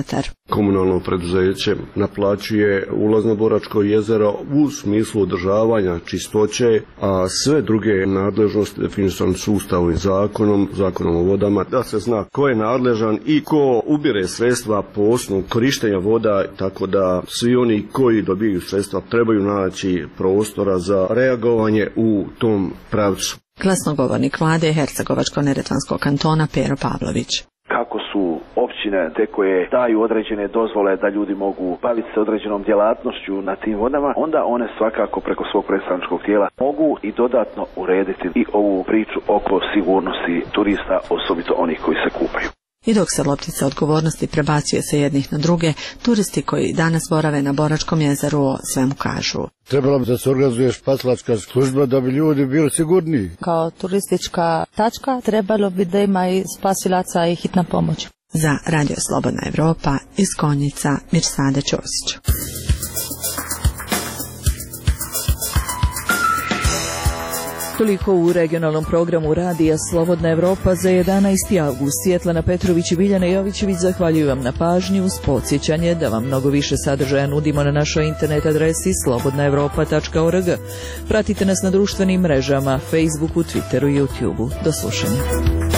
Komunalno preduzeće naplaćuje ulaz na Boračko jezero u smislu održavanja čistoće, a sve druge nadležnosti definisane su Ustavom i zakonom, zakonom o vodama, da se zna ko je nadležan i ko ubire sredstva po osnovu korištenja voda, tako da svi oni koji dobiju sredstva trebaju naći prostora za reagovanje u tom pravcu. Glasnogovornik vlade Hercegovačko-neretvanskog kantona Pero Pavlović. Kako su općine te koje daju određene dozvole da ljudi mogu baviti se određenom djelatnošću na tim vodama, onda one svakako preko svog predstavničkog tijela mogu i dodatno urediti i ovu priču oko sigurnosti turista, osobito onih koji se kupaju. I dok se loptica odgovornosti prebacuje sa jednih na druge, turisti koji danas borave na Boračkom jezeru o svemu kažu. Trebalo bi da se organizuje spasilačka služba da bi ljudi bili sigurniji. Kao turistička tačka trebalo bi da ima i spasilaca i hitna pomoć. Za Radio Slobodna Evropa iz Konjica Mirsada Ćosić. Toliko u regionalnom programu Radija Slobodna Evropa za jedanaesti avgust. Svjetlana Petrović i Biljana Jovićević zahvaljuju vam na pažnji uz podsjećanje da vam mnogo više sadržaja nudimo na našoj internet adresi slobodna evropa tačka org. Pratite nas na društvenim mrežama, Facebooku, Twitteru i YouTubeu. Do slušanja.